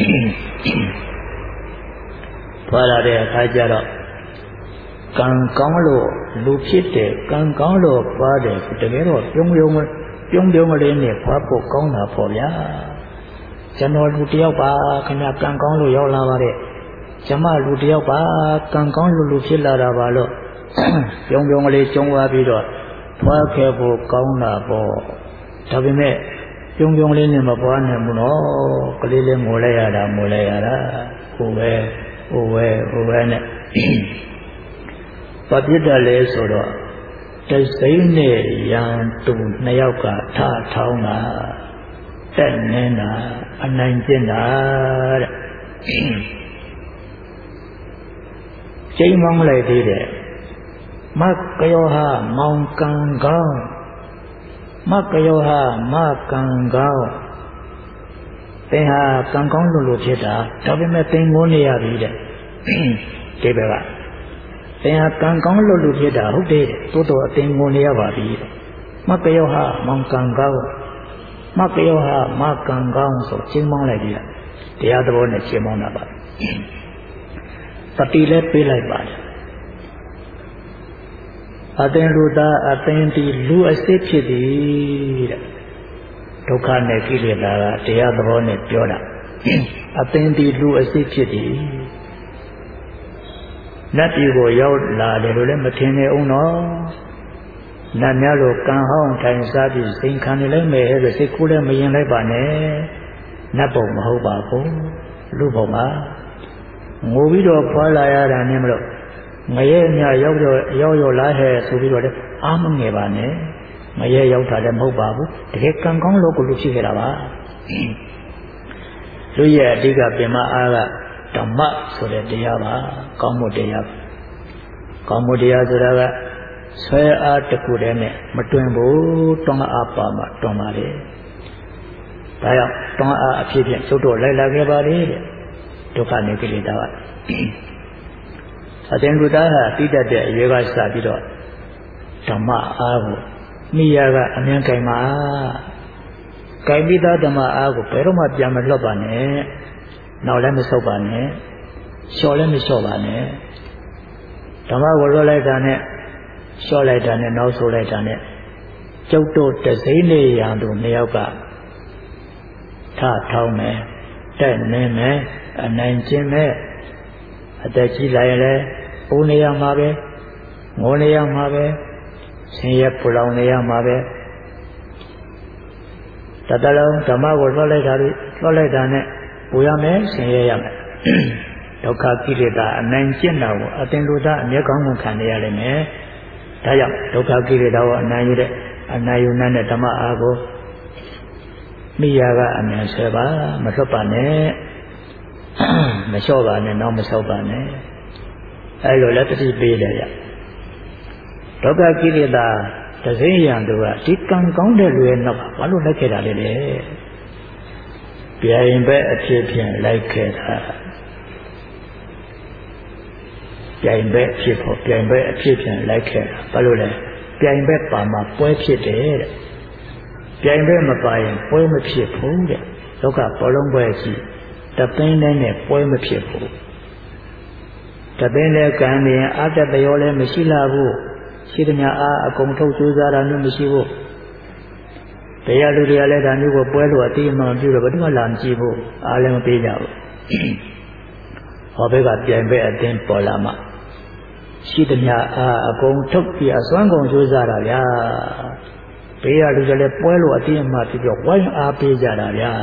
ဖွာလာတဲ့အခါကျတော့ကံကောင်းလို့လူဖြစ်တယ်ကံကောင်းလို့ပွားတယ်တကယ်တော့ပြုံးပြုံးပြုံးပြုံးကလေးနဲ့ဖွာဖို့ကောင်းတာပေါ့ဗျာကျွန်တော်လူတယောက်ပါခင်ဗျကံကောင်းလို့ရောက်လာပါတဲ့ကျမလူတယောက်ပါကံကောင်းလို့လူဖြစ်လာတာပါလို့ပြုံးပြုံးကလေးကျုံသွားပြီးတော့ဖွာခဲ့ဖို့ကောင်းတာပေါ့ဒါပေမဲ့ပြုံးပြုံးလေးနဲ့မပွားနိုင်ဘူးနော်ကလေးလေးငိုလိုက်ရတာငိုလိုက်ရတာဟိုပဲဟိုပဲဟိုပဲနဲ့ဘာဖြစ်တယ်လဲဆိုတော့တစိမ့်နဲ့ရန်သူနှစ်ယောက်ကထထောင်းတာတက်နေတာအနိုင်ကျင့်တာတဲ့ချိန်မောင်းလိုက်သေးတယ်မကယောဟမောင်ကံကောင်းမကယောဟမကံကောင်းသင်ဟာကံကောင်းလို့လို့ဖြစ်တာဒါပေမဲ့သင်ငိုနေရပြီတဲ့ဒီဘက်ကသင်ဟာကံကောင်းလို့လို့ဖြစ်တာဟုတ်တယ်တိုးတော်အသင်ငိုနေရပါပြီမကယောဟမောင်ကံကောင်းမကယောဟမကံကောင်းဆိုချိန်မောင်းလိုက်ပြီတရားသဘောနဲ့ချိန်မောင်းတာပါတတိလည်းပေးလိုက်ပါတယ်အသင်လူသားအသင်ဒီလူအစစ်ဖြစ်သည်တဲ့ဒုက္ခနဲ့ကိလေသာကတရားသဘောနဲ့ပြောတာအသင်ဒီလူအစစ်ဖြစ်သည်နတ်ပြည်ကိုရောက်လာတယ်လို့လည်းမထင်နေအောင်နော်နတ်များလိုကံဟောင်းထိုင်စားပြီးစိန်ခံနေလိုက်မယ်ဟဲ့ဆိုစိတ်ကူးလည်းမရင်လိုက်ပါနဲ့နတ်ပုံမဟုတ်ပါဘူးလူပုံပါငိုပြီးတော့ဖွာလာရတာနဲ့မလို့ငရဲမြရောက်တော့ရောက်ရောက်လာဟဲ့ဆိုပြီးတော့လည်းအာမငယ်ပါနဲ့ငရဲရောက်တာလည်းမဟုတ်ပါဘူးတကယ်ကံကောင်းလို့ကိုလူဖြစ်ခဲ့တာပါလူရဲ့အဓိကပင်မအားကဓမ္မဆိုတဲ့တရားပါကောင်းမှုတရားကောင်းမှုတရားဆိုတာကဆွဲအားတစ်ခုတည်းနဲ့မတွင်ဘူးတွန်းအားပါမှတွန်းပါလေဒါကြောင့်တွန်းအားအဖြစ်ဖြင့်ကျုပ်တို့လိုက်လာခဲ့ပါလေတဲ့ဒုက္ခနဲ့ကိလေသာကအသင်္ကုသားဟာတိတတ်တဲ့အရွယ်ကစပြီးတော့ဓမ္မအားကိုမိယာကအမြင်ကြိုင်မှာကြိုင်ပြီးသားဓမ္မအားကိုဘယ်တော့မှပြန်မလွတ်ပါနဲ့နောက်လည်းမဆုတ်ပါနဲ့လျှော်လည်းမလျှော့ပါနဲ့ဓမ္မကိုလွတ်လိုက်တာနဲ့လျှော့လိုက်တာနဲ့နောက်ဆုတ်လိုက်တာနဲ့ကျုပ်တို့တစိမ့်လေးရန်သူနှစ်ယောက်ကထထောင်းမယ်တက်နေမယ်အနိုင်ကျင့်မယ်အသက်ကြီးလာရင်လည်းအိုးနေရမှာပဲငိုနေရမှာပဲဆင်းရဲပူလောင်နေရမှာပဲတတလုံးဓမ္မကိုလွှတ်လိုက်တာလွှတ်လိုက်တာနဲ့ပူရမယ်ဆင်းရဲရမယ်ဒုက္ခကိလေသာအနိုင်ကျင့်တာကိုအသင်္လူသားအမျက်ကောင်းမှုခံရလိမ့်မယ်ဒါကြောင့်ဒုက္ခကိလေသာကိုအနိုင်ယူတဲ့အနိုင်ယူတဲ့ဓမ္မအားကိုမိယာကအမြင်ဆွဲပါမလွတ်ပါနဲ့မလျှော့ပါနဲ့နောက်မလျှော့ပါနဲ့အဲလိုလည်းတတိပေးတယ်ရဒုက္ခကိလေသာတစိမ့်ရန်သူကဒီကံကောင်းတဲ့လူရဲ့နောက်ဘာလို့လိုက်ခဲ့တာလဲလေပြိုင်ပဲအဖြစ်ဖြင့်လိုက်ခဲ့တာပြိုင်ပဲဖြစ်ဖို့ပြိုင်ပဲအဖြစ်ဖြင့်လိုက်ခဲ့တာဘာလို့လဲပြိုင်ပဲပါမှာပွဲဖြစ်တယ်တဲ့ပြိုင်ပဲမပါရင်ပွဲမဖြစ်ဘူးတဲ့ဒုက္ခဘောလုံးပွဲကြီးတသိန်းနဲ့ပွဲမဖြစ်ဘူးတသိန်းနဲ့ကံရင်အတ္တတရောလည်းမရှိလာဘူးရှိသမျှအားအကုန်ထုတ်ကြိုးစားတာမျိုးမရှိဘူးတရားလူတွေကလည်းဒါမျိုးကိုပွဲလို့အတိအမှန်ပြုတော့ဘယ်သူမှလာမကြည့်ဘူးအားလည်းမပေးကြဘူးဟောဘက်ကပြိုင်ပဲအတင်းပေါ်လာမှရှိသမျှအားအကုန်ထုတ်ပြီးအစွမ်းကုန်ကြိုးစားတာဗျာဘေးရလူတွေလည်းပွဲလို့အတိအမှန်ပြုတော့ဝိုင်းအားပေးကြတာဗျာ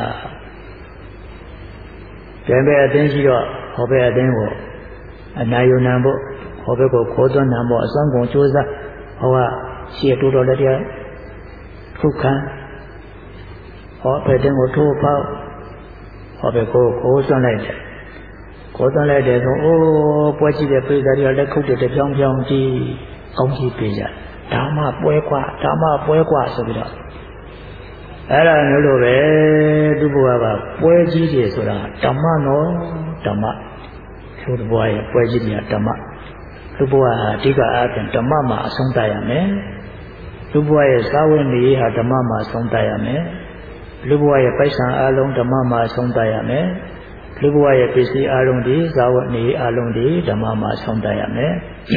ပြိုင်ပဲအတင်းရှိတော့ဟောဘက်အတင်းကိုအနာယုံနံဖို့ဟောဘက်ကိုခိုးသွန်းနံဖို့အစွမ်းကုန်ကြိုးစားဟောကရှေ့တိုးတော်လည်းတရားခုခံဟောဘက်တင်းကိုထိုးပေါက်ဟောဘက်ကိုခိုးသွန်းလိုက်တယ်ခိုးသွန်းလိုက်တယ်ဆိုအိုးပွဲကြည့်တဲ့ပြည်သားတွေကလည်းခုတ်တဲ့ပြောင်းပြောင်းကြည့်ကောင်းကြည့်ပေးကြဓမ္မပွဲกว่าဓမ္မပွဲกว่าဆိုပြီးတော့အဲ့ဒါမျိုးလိုပဲသူ့ဘဝကပွဲကြီးတယ်ဆိုတာဓမ္မနော်ဓမ္မသူ့ဘဝရဲ့ပွဲကြီးတွေကဓမ္မသူ့ဘဝအဓိကအားဖြင့်ဓမ္မမှာအဆုံးသတ်ရမယ်လူဘဝရဲ့စာဝတ်နေရေးဟာဓမ္မမှာဆုံးသတ်ရမယ်လူဘဝရဲ့ပိုက်ဆံအလုံးဓမ္မမှာဆုံးသတ်ရမယ်လူဘဝရဲ့ပစ္စည်းအလုံးဒီစာဝတ်နေရေးအလုံးဒီဓမ္မမှာဆုံးသတ်ရမယ်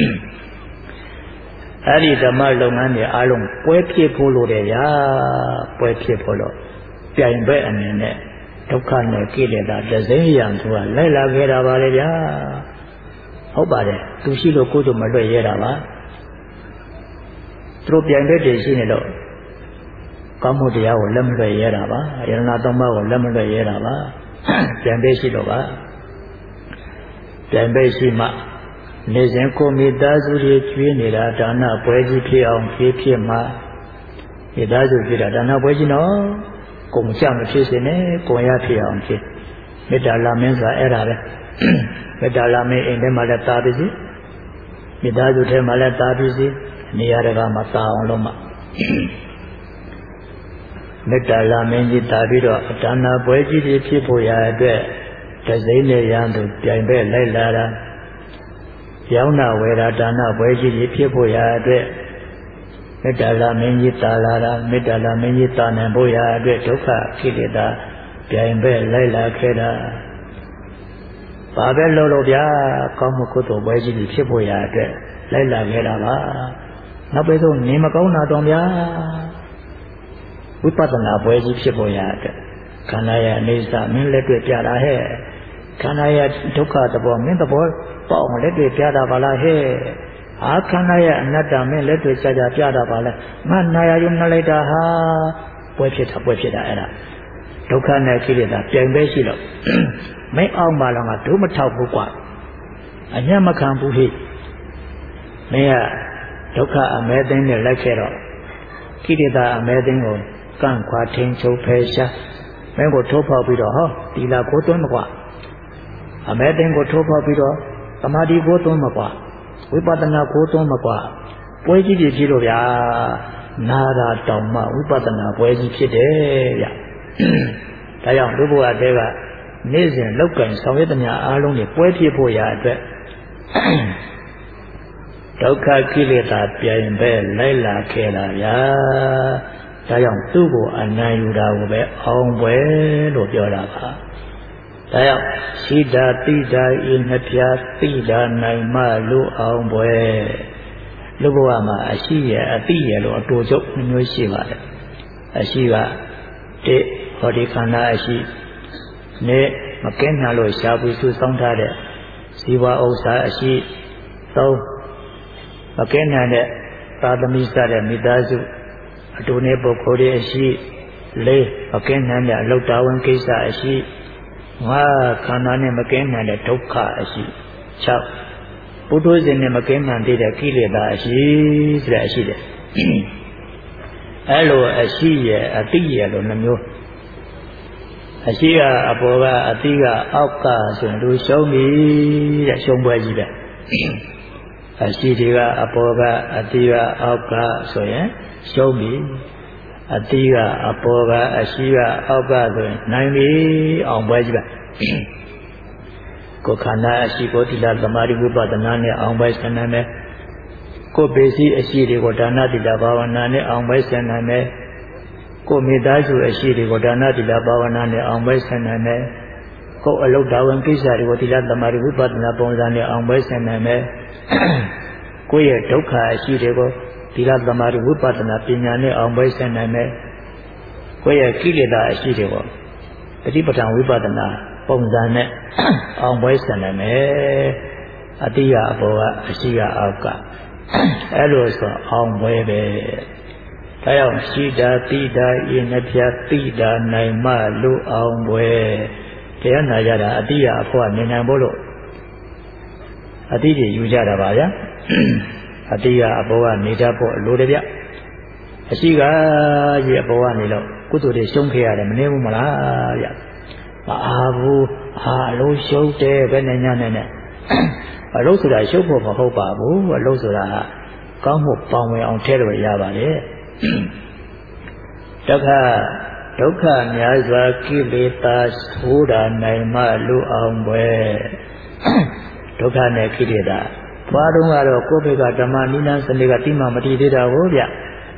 အဲ့ဒီဓမ္မလုပ်ငန်းတွေအလုံးပွဲဖြစ်ဖို့လို့တယ်ဗျာပွဲဖြစ်ဖို့လို့ပြိုင်ဘက်အနေနဲ့ဒုက္ခနဲ့ကိလေသာတစိမ့်ရံဆိုတာလိုက်လာခဲ့တာပါလေဗျာဟုတ်ပါတယ်သူရှိလို့ကိုယ်တို့မလွတ်ရဲတာပါသူတို့ပြိုင်ဘက်တွေရှိနေတော့ကောင်းမှုတရားကိုလက်မလွတ်ရဲတာပါယရဏသုံးပါးကိုလက်မလွတ်ရဲတာပါပြိုင်ဘက်ရှိတော့ပါပြိုင်ဘက်ရှိမှနေစဉ်ကိုမိသားစုတွေကျွေးနေတာဒါနပွဲကြီးဖြစ်အောင်ဖြည်းဖြည်းမှမိသားစုဖြစ်တာဒါနပွဲကြီးနော်ကိုမချမဖြစ်စေနဲ့ကိုရဖြစ်အောင်ဖြစ်မေတ္တာလာမင်းဆိုတာအဲ့ဒါပဲမေတ္တာလာမင်းအိမ်ထဲမှာလည်းတာပြီစီမိသားစုထဲမှာလည်းတာပြီစီနေရာတကာမှာတာအောင်လုပ်မှမေတ္တာလာမင်းကြီးတာပြီးတော့ဒါနပွဲကြီးတွေဖြစ်ဖို့ရာအတွက်တစိမ့်နဲ့ရန်သူပြိုင်ပဲလိုက်လာတာရောင်းနာဝယ်တာဒါနပွဲကြီးတွေဖြစ်ဖို့ရာအတွက်မေတ္တာလာမင်းကြီးတာလာတာမေတ္တာလာမင်းကြီးတာနိုင်ဖို့ရာအတွက်ဒုက္ခကိလေသာပြိုင်ပဲလိုက်လာခဲ့တာဘာပဲလုပ်လို့ဗျာကောင်းမှုကုသိုလ်ပွဲကြီးတွေဖြစ်ဖို့ရာအတွက်လိုက်လာခဲ့တာပါနောက်ပြီးတော့နေမကောင်းတာတော့ဗျာဝိပဿနာပွဲကြီးဖြစ်ဖို့ရာအတွက်ခန္ဓာရဲ့အနေစာမင်းလက်တွေ့ပြတာဟဲ့ခန္ဓာရဲ့ဒုက္ခသဘောမင်းသဘောပေါအောင်လက်တွေ့ပြတာပါလားဟဲ့အာခန္ဓာရဲ့အနတ္တမင်းလက်တွေ့ကြကြပြတာပါလားမနာရယုံနှလိုက်တာဟာပွဲဖြစ်တာပွဲဖြစ်တာအဲ့ဒါဒုက္ခနဲ့ကိလေသာပြိုင်ပဲရှိတော့မင်းအောင်ပါတော့ငါဒုမထောက်ဘူးကွာအညံ့မခံဘူးဟိမင်းကဒုက္ခအမဲသိမ်းနဲ့လိုက်ခဲ့တော့ကိလေသာအမဲသိမ်းကိုကန့်ခွာထိန်ချုပ်ဖယ်ရှားမင်းကိုထိုးဖောက်ပြီးတော့ဟောဒီလာကိုသွင်းမကွာအမဲသိမ်းကိုထိုးဖောက်ပြီးတော့သမာဓိကိုသွင်းမကွာဝိပဿနာကိုသွင်းမကွာပွဲကြီးကြီးဖြစ်လို့ဗျာနာတာတောင်မှဝိပဿနာပွဲကြီးဖြစ်တယ်ဗျဒါကြောင့်လူဘဝတဲကနေ့စဉ်လောက်ကင်ဆောင်ရွက်သမျှအားလုံးတွေပွဲဖြစ်ဖို့ရာအတွက်ဒုက္ခကိလေသာပြိုင်ပဲလိုက်လာခဲ့တာဗျာဒါကြောင့်သူ့ကိုအနိုင်ယူတာကိုပဲအောင်ပွဲလို့ပြောတာပါဒါကြောင့်ရှိတာတိတာဤနှစ်ဖြာတိတာနိုင်မှလူအောင်ပွဲလူဘဝမှာအရှိရအတိရလို့အတူချုပ်မျိုးရှိပါတယ်အရှိကတိဟောဒီခန္ဓာအရှိနဲ့မကင်းညာလို့ရှားပြီးစုဆောင်းထားတဲ့ဇီဝဥစ္စာအရှိသုံးမကင်းညာတဲ့သာသမီစတဲ့မိသားစုအတူနဲ့ပုဂ္ဂိုလ်တွေအရှိလေးမကင်းညာတဲ့အလုတာဝန်ကိစ္စအရှိငါခန္ဓာနဲ့မကင်းညာတဲ့ဒုက္ခအရှိ၆ပုထုဇဉ်နဲ့မကင်းညာတဲ့ကိလေသာအရှိဆိုတဲ့အရှိတယ်အဲ့လိုအရှိရဲ့အတိရဲ့လို့နှမျိုးအရှိကအပေါ်ကအတိကအောက်ကဆိုရင်သူရှုံးပြီတဲ့ရှုံးပွဲကြီးတဲ့အရှိတွေကအပေါ်ကအတိကအောက်ကဆိုရင်ရှုံးပြီအတိကအပေါ်ကအရှိကအောက်ကဆိုရင်နိုင်ပြီအောင်ပွဲကြီးပဲကိုယ်ခန္ဓာအရှိကိုသီလသမာဓိဝိပဿနာနဲ့အောင်ပွဲဆင်နိုင်မယ်ကိုယ်ပစ္စည်းအရှိတွေကိုဒါနသီလဘာဝနာနဲ့အောင်ပွဲဆင်နိုင်မယ်ကိုယ်မိသားစုအရှိတွေကိုဒါနသီလဘာဝနာနဲ့အောင်ပွဲဆင်နိုင်မယ်ကိုယ်အလုတာဝန်ကိစ္စတွေကိုသီလသမာဓိဝိပဿနာပုံစံနဲ့အောင်ပွဲဆင်နိုင်မယ်ကိုယ့်ရဲ့ဒုက္ခအရှိတွေကိုသီလသမာဓိဝိပဿနာပညာနဲ့အောင်ပွဲဆင်နိုင်မယ်ကိုယ့်ရဲ့ကိလေသာအရှိတွေကိုတတိပဋ္ဌာန်ဝိပဿနာပုံစံနဲ့အောင်ပွဲဆင်နိုင်မယ်အတိယအပေါ်ကအရှိကအောက်ကအဲ့လိုဆိုအောင်ပွဲပဲဒါကြောင့်ရှိတာတိတာဤနှစ်ဖြာတိတာနိုင်မှလူအောင်ပွဲတရားနာကြတာအတိယအဖို့ကနေနိုင်ဖို့လို့အတိတွေယူကြတာပါဗျာအတိယအပေါ်ကနေတတ်ဖို့လိုတယ်ဗျအရှိကကြီးအပေါ်ကနေတော့ကုသိုလ်တွေရှုံးခဲ့ရတယ်မနေဘူးမလားဗျမအားဘူးအာအလုံးရှုံးတယ်ဘယ်နဲ့ညနဲ့နဲ့အလုံးဆိုတာရှုပ်ဖို့မဟုတ်ပါဘူးအလုံးဆိုတာကောင်းမှုပေါင်ဝင်အောင်ထဲလို့ရပါလေဒုက္ခဒုက္ခများစွာကိလေသာဆိုးတာနိုင်မှလူအောင်ပဲဒုက္ခနဲ့ကိလေသာဘွားတုန်းကတော့ကိုယ့်ဘက်ကဓမ္မနိလန်းစနေကတိမှမတည်သေးတာကိုဗျ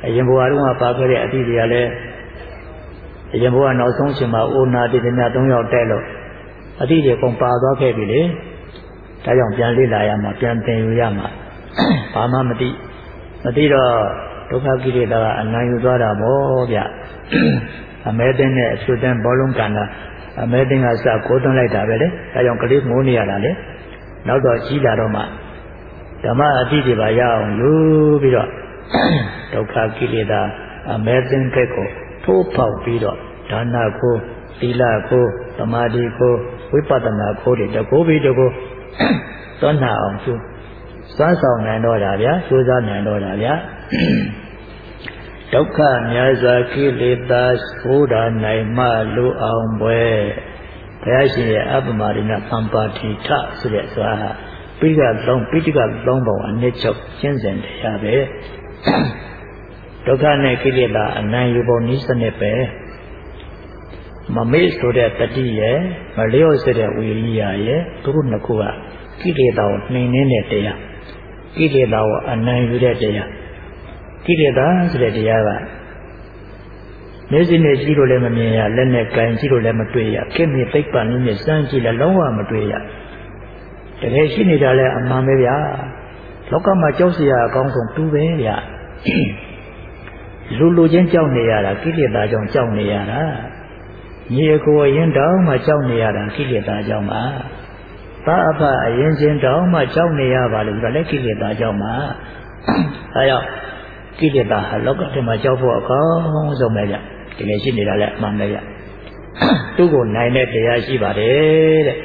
အရင်ဘဝတုန်းကပါခဲ့တဲ့အတိတွေကလည်းအရင်ဘဝနောက်ဆုံးချိန်မှာအိုနာတိတနာသုံးယောက်တက်လို့အတိတွေကုန်ပါသွားခဲ့ပြီလေဒါကြောင့်ပြန်လေ့လာရမှာပြန်သင်ယူရမှာဘာမှမသိမသိတော့ဒုက္ခကိလေသာကအနိုင်ယူသွားတာပေါ့ဗျအမဲသိနဲ့အဆွတ်တန်းဘောလုံးကန်တာအမဲသိကစကိုးသွင်းလိုက်တာပဲလေဒါကြောင့်ကလေးငိုးနေရတာလေနောက်တော့ကြီးလာတော့မှဓမ္မအတိတွေပါရအောင်ယူပြီးတော့ဒုက္ခကိလေသာအမဲသိဘက်ကိုထိုးပေါက်ပြီးတော့ဒါနကိုသီလကိုသမာဓိကိုဝိပဿနာကိုတွေတကိုးပြီးတကိုးသွန်းနာအောင်ကျူးစွမ်းဆောင်နိုင်တော့တာဗျာကျိုးစားနိုင်တော့တာဗျာဒုက္ခများစွာကိလေသာဘုရားနိုင်မှလူအောင်ပွဲဘုရားရှင်ရဲ့အပ္ပမရိဏသံပါတိထဆိုတဲ့စွာဟာပိဋကသုံးပိဋကသုံးပုံအနှစ်ချုပ်ရှင်းစဉ်တရားပဲဒုက္ခနဲ့ကိလေသာအနိုင်ယူပုံနည်းစနစ်ပဲမမေ့ဆိုတဲ့တတိရဲ့မလျော့ဆိုတဲ့ဝိရိယရဲ့သူတို့နှစ်ခုကကိလေသာကိုနှိမ်နှင်းတဲ့တရားကိလေသာကိုအနိုင်ယူတဲ့တရားကိလေသာဆိုတဲ့တရားကမျက်စိနဲ့ကြည့်လို့လည်းမမြင်ရလက်နဲ့ကင်ကြည့်လို့လည်းမတွေ့ရခင်မသိပ္ပံနဲ့စမ်းကြည့်လည်းလုံးဝမတွေ့ရတကယ်ရှိနေတာလည်းအမှန်ပဲဗျာလောကမှာကြောက်စရာအကောင်းဆုံးတူပဲဗျာလူလူချင်းကြောက်နေရတာကိလေသာကြောင့်ကြောက်နေရတာညီအကိုအရင်တောင်မှကြောက်နေရတာကိလေသာကြောင့်ပါသာအဖအရင်ချင်းတောင်မှကြောက်နေရပါလို့ဆိုတော့လည်းကိလေသာကြောင့်ပါအဲကြောင့်ကိလေသာဟာလောကထဲမှာကြောက်ဖို့အကောင်းဆုံးပဲဗျတကယ်ရှိနေတာလည်းအမှန်ပဲဗျသူ့ကိုနိုင်တဲ့တရားရှိပါတယ်တဲ့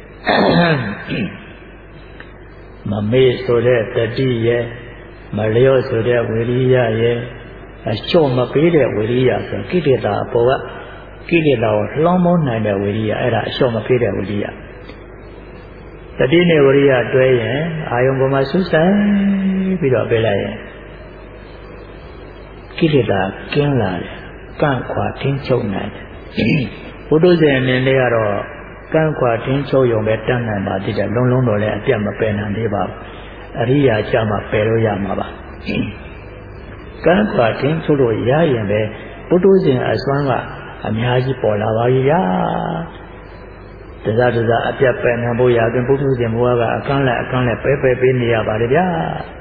မမေ့ဆိုတဲ့တတိရဲ့မလျော့ဆိုတဲ့ဝိရိယရဲ့အလျှော့မပေးတဲ့ဝိရိယဆိုကိလေသာအပေါ်ကကိလေသာကိုလှောင်းမောနိုင်တဲ့ဝိရိယအဲ့ဒါအလျှော့မပေးတဲ့ဝိရိယတတိနဲ့ဝိရိယတွဲရင်အာယုံပေါ်မှာဆူဆိုင်ပြီးတော့ပေးလိုက်ရင်ကိလေသာကင်းလာတယ်ကန့်ခွာတင်းချုပ်နိုင်တယ်ဘုဒ္ဓဇင်အနေနဲ့ကတော့ကန့်ခွာတင်းချုပ်ရုံပဲတတ်နိုင်ပါသေးတယ်လုံးလုံးတော့လည်းအပြတ်မပယ်နိုင်သေးပါဘူးအရိယာကျမှပယ်လို့ရမှာပါကန့်ခွာတင်းချုပ်လို့ရရင်ပဲဘုဒ္ဓဇင်အစွမ်းကအများကြီးပေါ်လာပါပြီဗျာတစားတစားအပြတ်ပယ်နိုင်ဖို့ရရင်ဘုဒ္ဓဇင်ဘုရားကအကန့်လိုက်အကန့်လိုက်ပဲပဲပေးနေရပါတယ်ဗျာ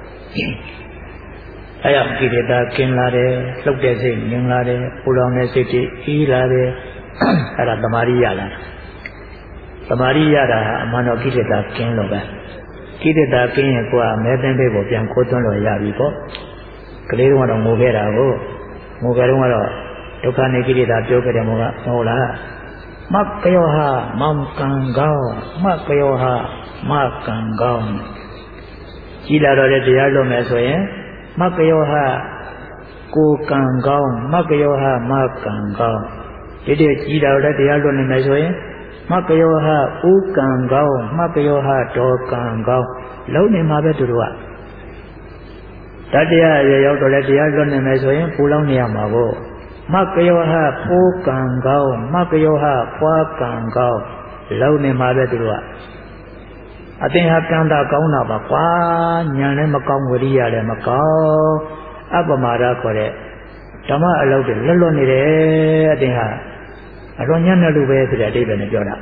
အဲကြောင့်ကိလေသာကင်းလာတယ်လှုပ်တဲ့စိတ်ငြိမ်လာတယ်ပူလောင်တဲ့စိတ်တွေအေးလာတယ်အဲဒါသမာဓိရလာတာသမာဓိရတာဟာအမှန်တော့ကိလေသာကင်းလို့ပဲကိလေသာကင်းရင်ကိုယ်ကမဲသိမ့်ဘက်ကိုပြန်ခိုးသွင်းလို့ရပြီပေါ့ကလေးတုန်းကတော့ငိုခဲ့တာကိုငိုခဲ့တုန်းကတော့ဒုက္ခနဲ့ကိလေသာပြောခဲ့တယ်မို့ကမဟုတ်လားမကယောဟာမောင်ကံကောင်းမကယောဟာမကံကောင်းကြည်လာတော့တဲ့တရားလွတ်မယ်ဆိုရင်မကယောဟကိုကံကောင်းမကယောဟမကံကောင်းဒီတည်းကြည်တော်လည်းတရားလွတ်နေမယ်ဆိုရင်မကယောဟဥကံကောင်းမကယောဟဒေါကံကောင်းလုံးနေမှာပဲသူတို့ကတတရားရရောက်တော့လည်းတရားလွတ်နေမယ်ဆိုရင်ပူလောင်နေရမှာကိုမကယောဟဖိုးကံကောင်းမကယောဟဖွာကံကောင်းလုံးနေမှာပဲသူတို့ကအသင်ဟာကံတာကောင်းတာပါကွာညာလည်းမကောင်းဝိရိယလည်းမကောင်းအပ္ပမာဒခေါ်တဲ့ဓမ္မအလုပ်တွေလွတ်လွတ်နေတယ်အသင်ဟာအလွန်ညံ့တဲ့လူပဲဆိုတဲ့အဓိပ္ပာယ်နဲ့ပြောတာ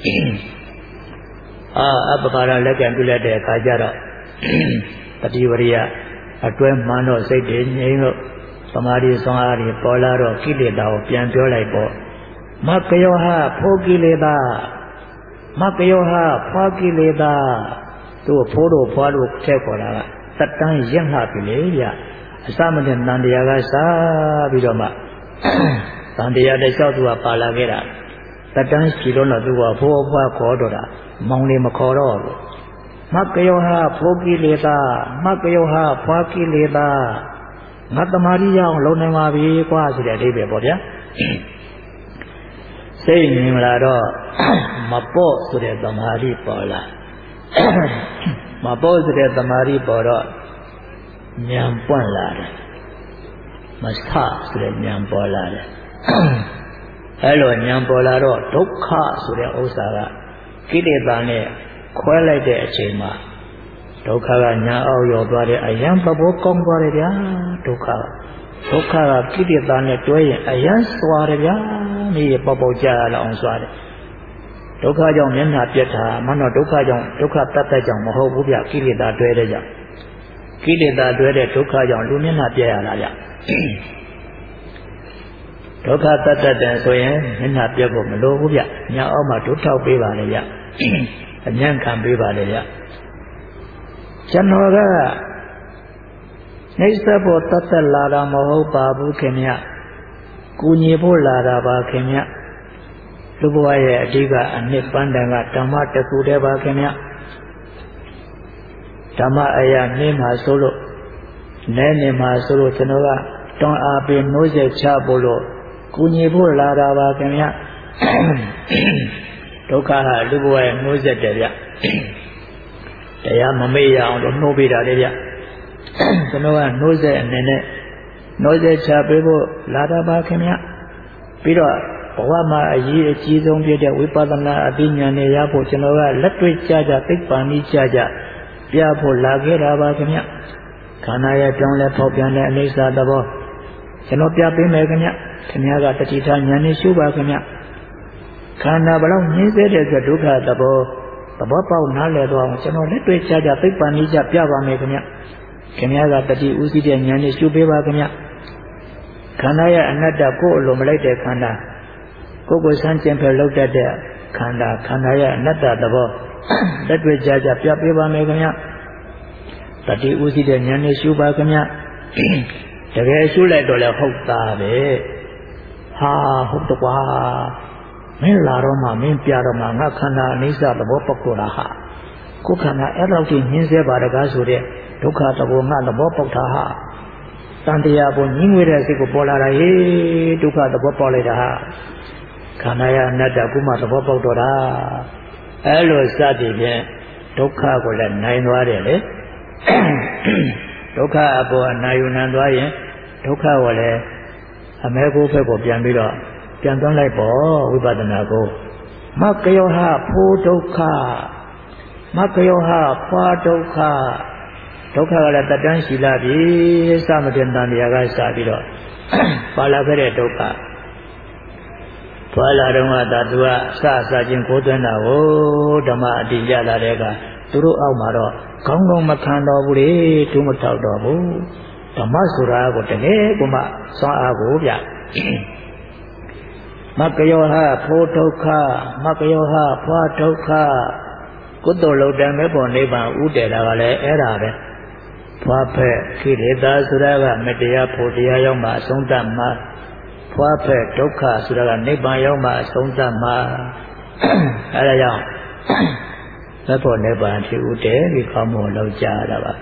အာအပ္ပမာဒလက်ကံပြုလိုက်တဲ့အခါကျတော့တတိဝရိယအတွဲမှန်တော့စိတ်တွေငြိမ်လို့သမာဓိဆွမ်းအားတွေပေါ်လာတော့ကိလေသာကိုပြန်ပြောလိုက်ပေါ့မကယောဟဖိုးကိလေသာမကယောဟဖွာကိလေသာသူ့ဖိုးတို့ဖွာတို့ထက်ခေါ်တာကတတန်းရက်လှပြီလေဗျအစမတင်တန်တရားကစားပြီးတော့မှတန်တရားတစ်လျှောက်သူကပါလာခဲ့တာတတန်းရှိလို့တော့သူကဖိုးဖွာခေါ်တော့တာမောင်လေးမခေါ်တော့ဘူးမကယောဟဖိုးကိလေသာမကယောဟဖွာကိလေသာငါတမာရီရအောင်လုံနိုင်ပါပြီကွာဆိုတဲ့အဓိပ္ပာယ်ပေါ့ဗျာစိတ်မြင်လာတော့မပေါ့ဆိုတဲ့သမာဓိပေါ်လာမပေါ့ဆိုတဲ့သမာဓိပေါ်တော့ဉာဏ်ပွင့်လာတယ်မဆဆိုတဲ့ဉာဏ်ပေါ်လာတယ်အဲလိုဉာဏ်ပေါ်လာတော့ဒုက္ခဆိုတဲ့ဥစ္စာကကိလေသာနဲ့ခွဲလိုက်တဲ့အချိန်မှာဒုက္ခကညာအောက်ရောက်သွားတယ်အယံသဘောကောင်းသွားတယ်ဗျာဒုက္ခဒုက္ခကကိလေသာနဲ့တွဲရင်အယံစွာတယ်ဗျာမိရပေါက်ပေါက်ကြာလာအောင်စွာတယ်ဒုက္ခကြောင့်မျက်နှာပြတ်တာမနောဒုက္ခကြောင့်ဒုက္ခတတ်တတ်ကြောင့်မဟုတ်ဘူးဗျကိလေသာတွဲတဲ့ကြောင့်ကိလေသာတွဲတဲ့ဒုက္ခကြောင့်လူမျက်နှာပြတ်ရတာဗျဒုက္ခတတ်တတ်တယ်ဆိုရင်မျက်နှာပြတ်ဖို့မလိုဘူးဗျညာအောက်မှာဒုထောက်ပေးပါလေဗျအញ្ញံခံပေးပါလေဗျကျွန်တော်ကနှိစ္စဖို့တတ်တတ်လာတာမဟုတ်ပါဘူးခင်ဗျကူညီဖို့လာတာပါခင်ဗျလူဘဝရဲ့အဓိကအနှစ်ပန်းတန်ကဓမ္မတခုတည်းပါခင်ဗျဓမ္မအရာနှင်းမှာဆိုလို့နဲနေမှာဆိုလို့ကျွန်တော်ကတွန်းအားပေးနှိုးဆက်ချဖို့လို့ကူညီဖို့လာတာပါခင်ဗျဒုက္ခဟာလူဘဝရဲ့နှိုးဆက်တယ်ဗျတရားမမေ့ရအောင်လို့နှိုးပေးတာလေဗျကျွန်တော်ကနှိုးဆက်အနေနဲ့နှိုးဆက်ချပေးဖို့လာတာပါခင်ဗျပြီးတော့ဘဝမှာအရေးအကြီးဆုံးဖြစ်တဲ့ဝိပဿနာအသိဉာဏ်နဲ့ရဖို့ကျွန်တော်ကလက်တွေ့ကြကြသိပ္ပံနည်းကြကြပြဖို့လာခဲ့တာပါခင်ဗျခန္ဓာရဲ့ကြောင်းလဲဖောက်ပြန်တဲ့အနိစ္စသဘောကျွန်တော်ပြပေးမယ်ခင်ဗျခင်ဗျားကတတိထားဉာဏ်နဲ့ရှုပါခင်ဗျခန္ဓာဘလောက်ညှင်းဆဲတဲ့အတွက်ဒုက္ခသဘောသဘောပေါက်နားလည်တော့ကျွန်တော်လက်တွေ့ကြကြသိပ္ပံနည်းကြပြပါမယ်ခင်ဗျခင်ဗျားကတတိဥသိတဲ့ဉာဏ်နဲ့ရှုပေးပါခင်ဗျခန္ဓာရဲ့အနတ္တကိုယ်အလိုမလိုက်တဲ့ခန္ဓာကိုယ်ကိုဆန်းကျင်ဖယ်လောက်တတ်တဲ့ခန္ဓာခန္ဓာရဲ့အနတ္တသဘောလက်တွေ့ကြကြပြပေးပါမယ်ခင်ဗျတတိဥသိတဲ့ဉာဏ်နဲ့ရှုပါခင်ဗျတကယ်ရှုလိုက်တော့လည်းဟုတ်သားပဲဟာဟုတ်တကွာမင်းလာတော့မှမင်းပြတော့မှငါခန္ဓာအနိစ္စသဘောပေါက်တော့တာဟာကိုယ်ခန္ဓာအဲ့လောက်ကြီးညှင်းဆဲပါတကားဆိုတဲ့ဒုက္ခသဘောငါသဘောပေါက်တာဟာတန်တရားပေါ်ညှင်းငွေတဲ့စိတ်ကိုပေါ်လာတာဟေးဒုက္ခသဘောပေါက်လိုက်တာဟာခန္ဓာရဲ့အနတ္တကုမသဘောပေါက်တော့တာအဲ့လိုစသည်ဖြင့်ဒုက္ခကိုလည်းနိုင်သွားတယ်လေဒုက္ခအပေါ်အနာယူနိုင်သွားရင်ဒုက္ခကိုလည်းအမဲကိုဘက်ကိုပြန်ပြီးတော့ပြန်သွင်းလိုက်ပေါ့ဝိပဿနာကိုမက္ခယောဟဖို့ဒုက္ခမက္ခယောဟဖွာဒုက္ခဒုက္ခကလည်းတတန်းရှိလာပြီသမထင်တန်တရားကစပြီးတော့ပါလာခဲ့တဲ့ဒုက္ခဖွာလာတော့ကသာသူကစစချင်းကိုသွင်းတာကိုဓမ္မအတိရလာတဲ့ကသူတို့အောက်မှာတော့ကောင်းကောင်းမခံတော်ဘူးလေသူမထောက်တော်ဘူးဓမ္မဆိုတာကိုတကယ်ကိုမှစွမ်းအားကိုဗျမက္ခယောဟဖို့ဒုက္ခမက္ခယောဟဖွာဒုက္ခကုသိုလ်လုံးတမ်းမဲ့ပေါ်နိဗ္ဗာန်ဥတည်တာကလည်းအဲ့ဒါပဲဖွာဖက်ခိရိတာဆိုတာကမတရားဖို့တရားရောက်မှအဆုံးသတ်မှာဖွာဖက်ဒုက္ခဆိုတာကနိဗ္ဗာန်ရောက်မှအဆုံးသတ်မှာအဲ့ဒါကြောင့်သက်ဖို့နိဗ္ဗာန်ဖြစ်ဥတည်ပြီးကောင်းမွန်လောက်ကြတာပါ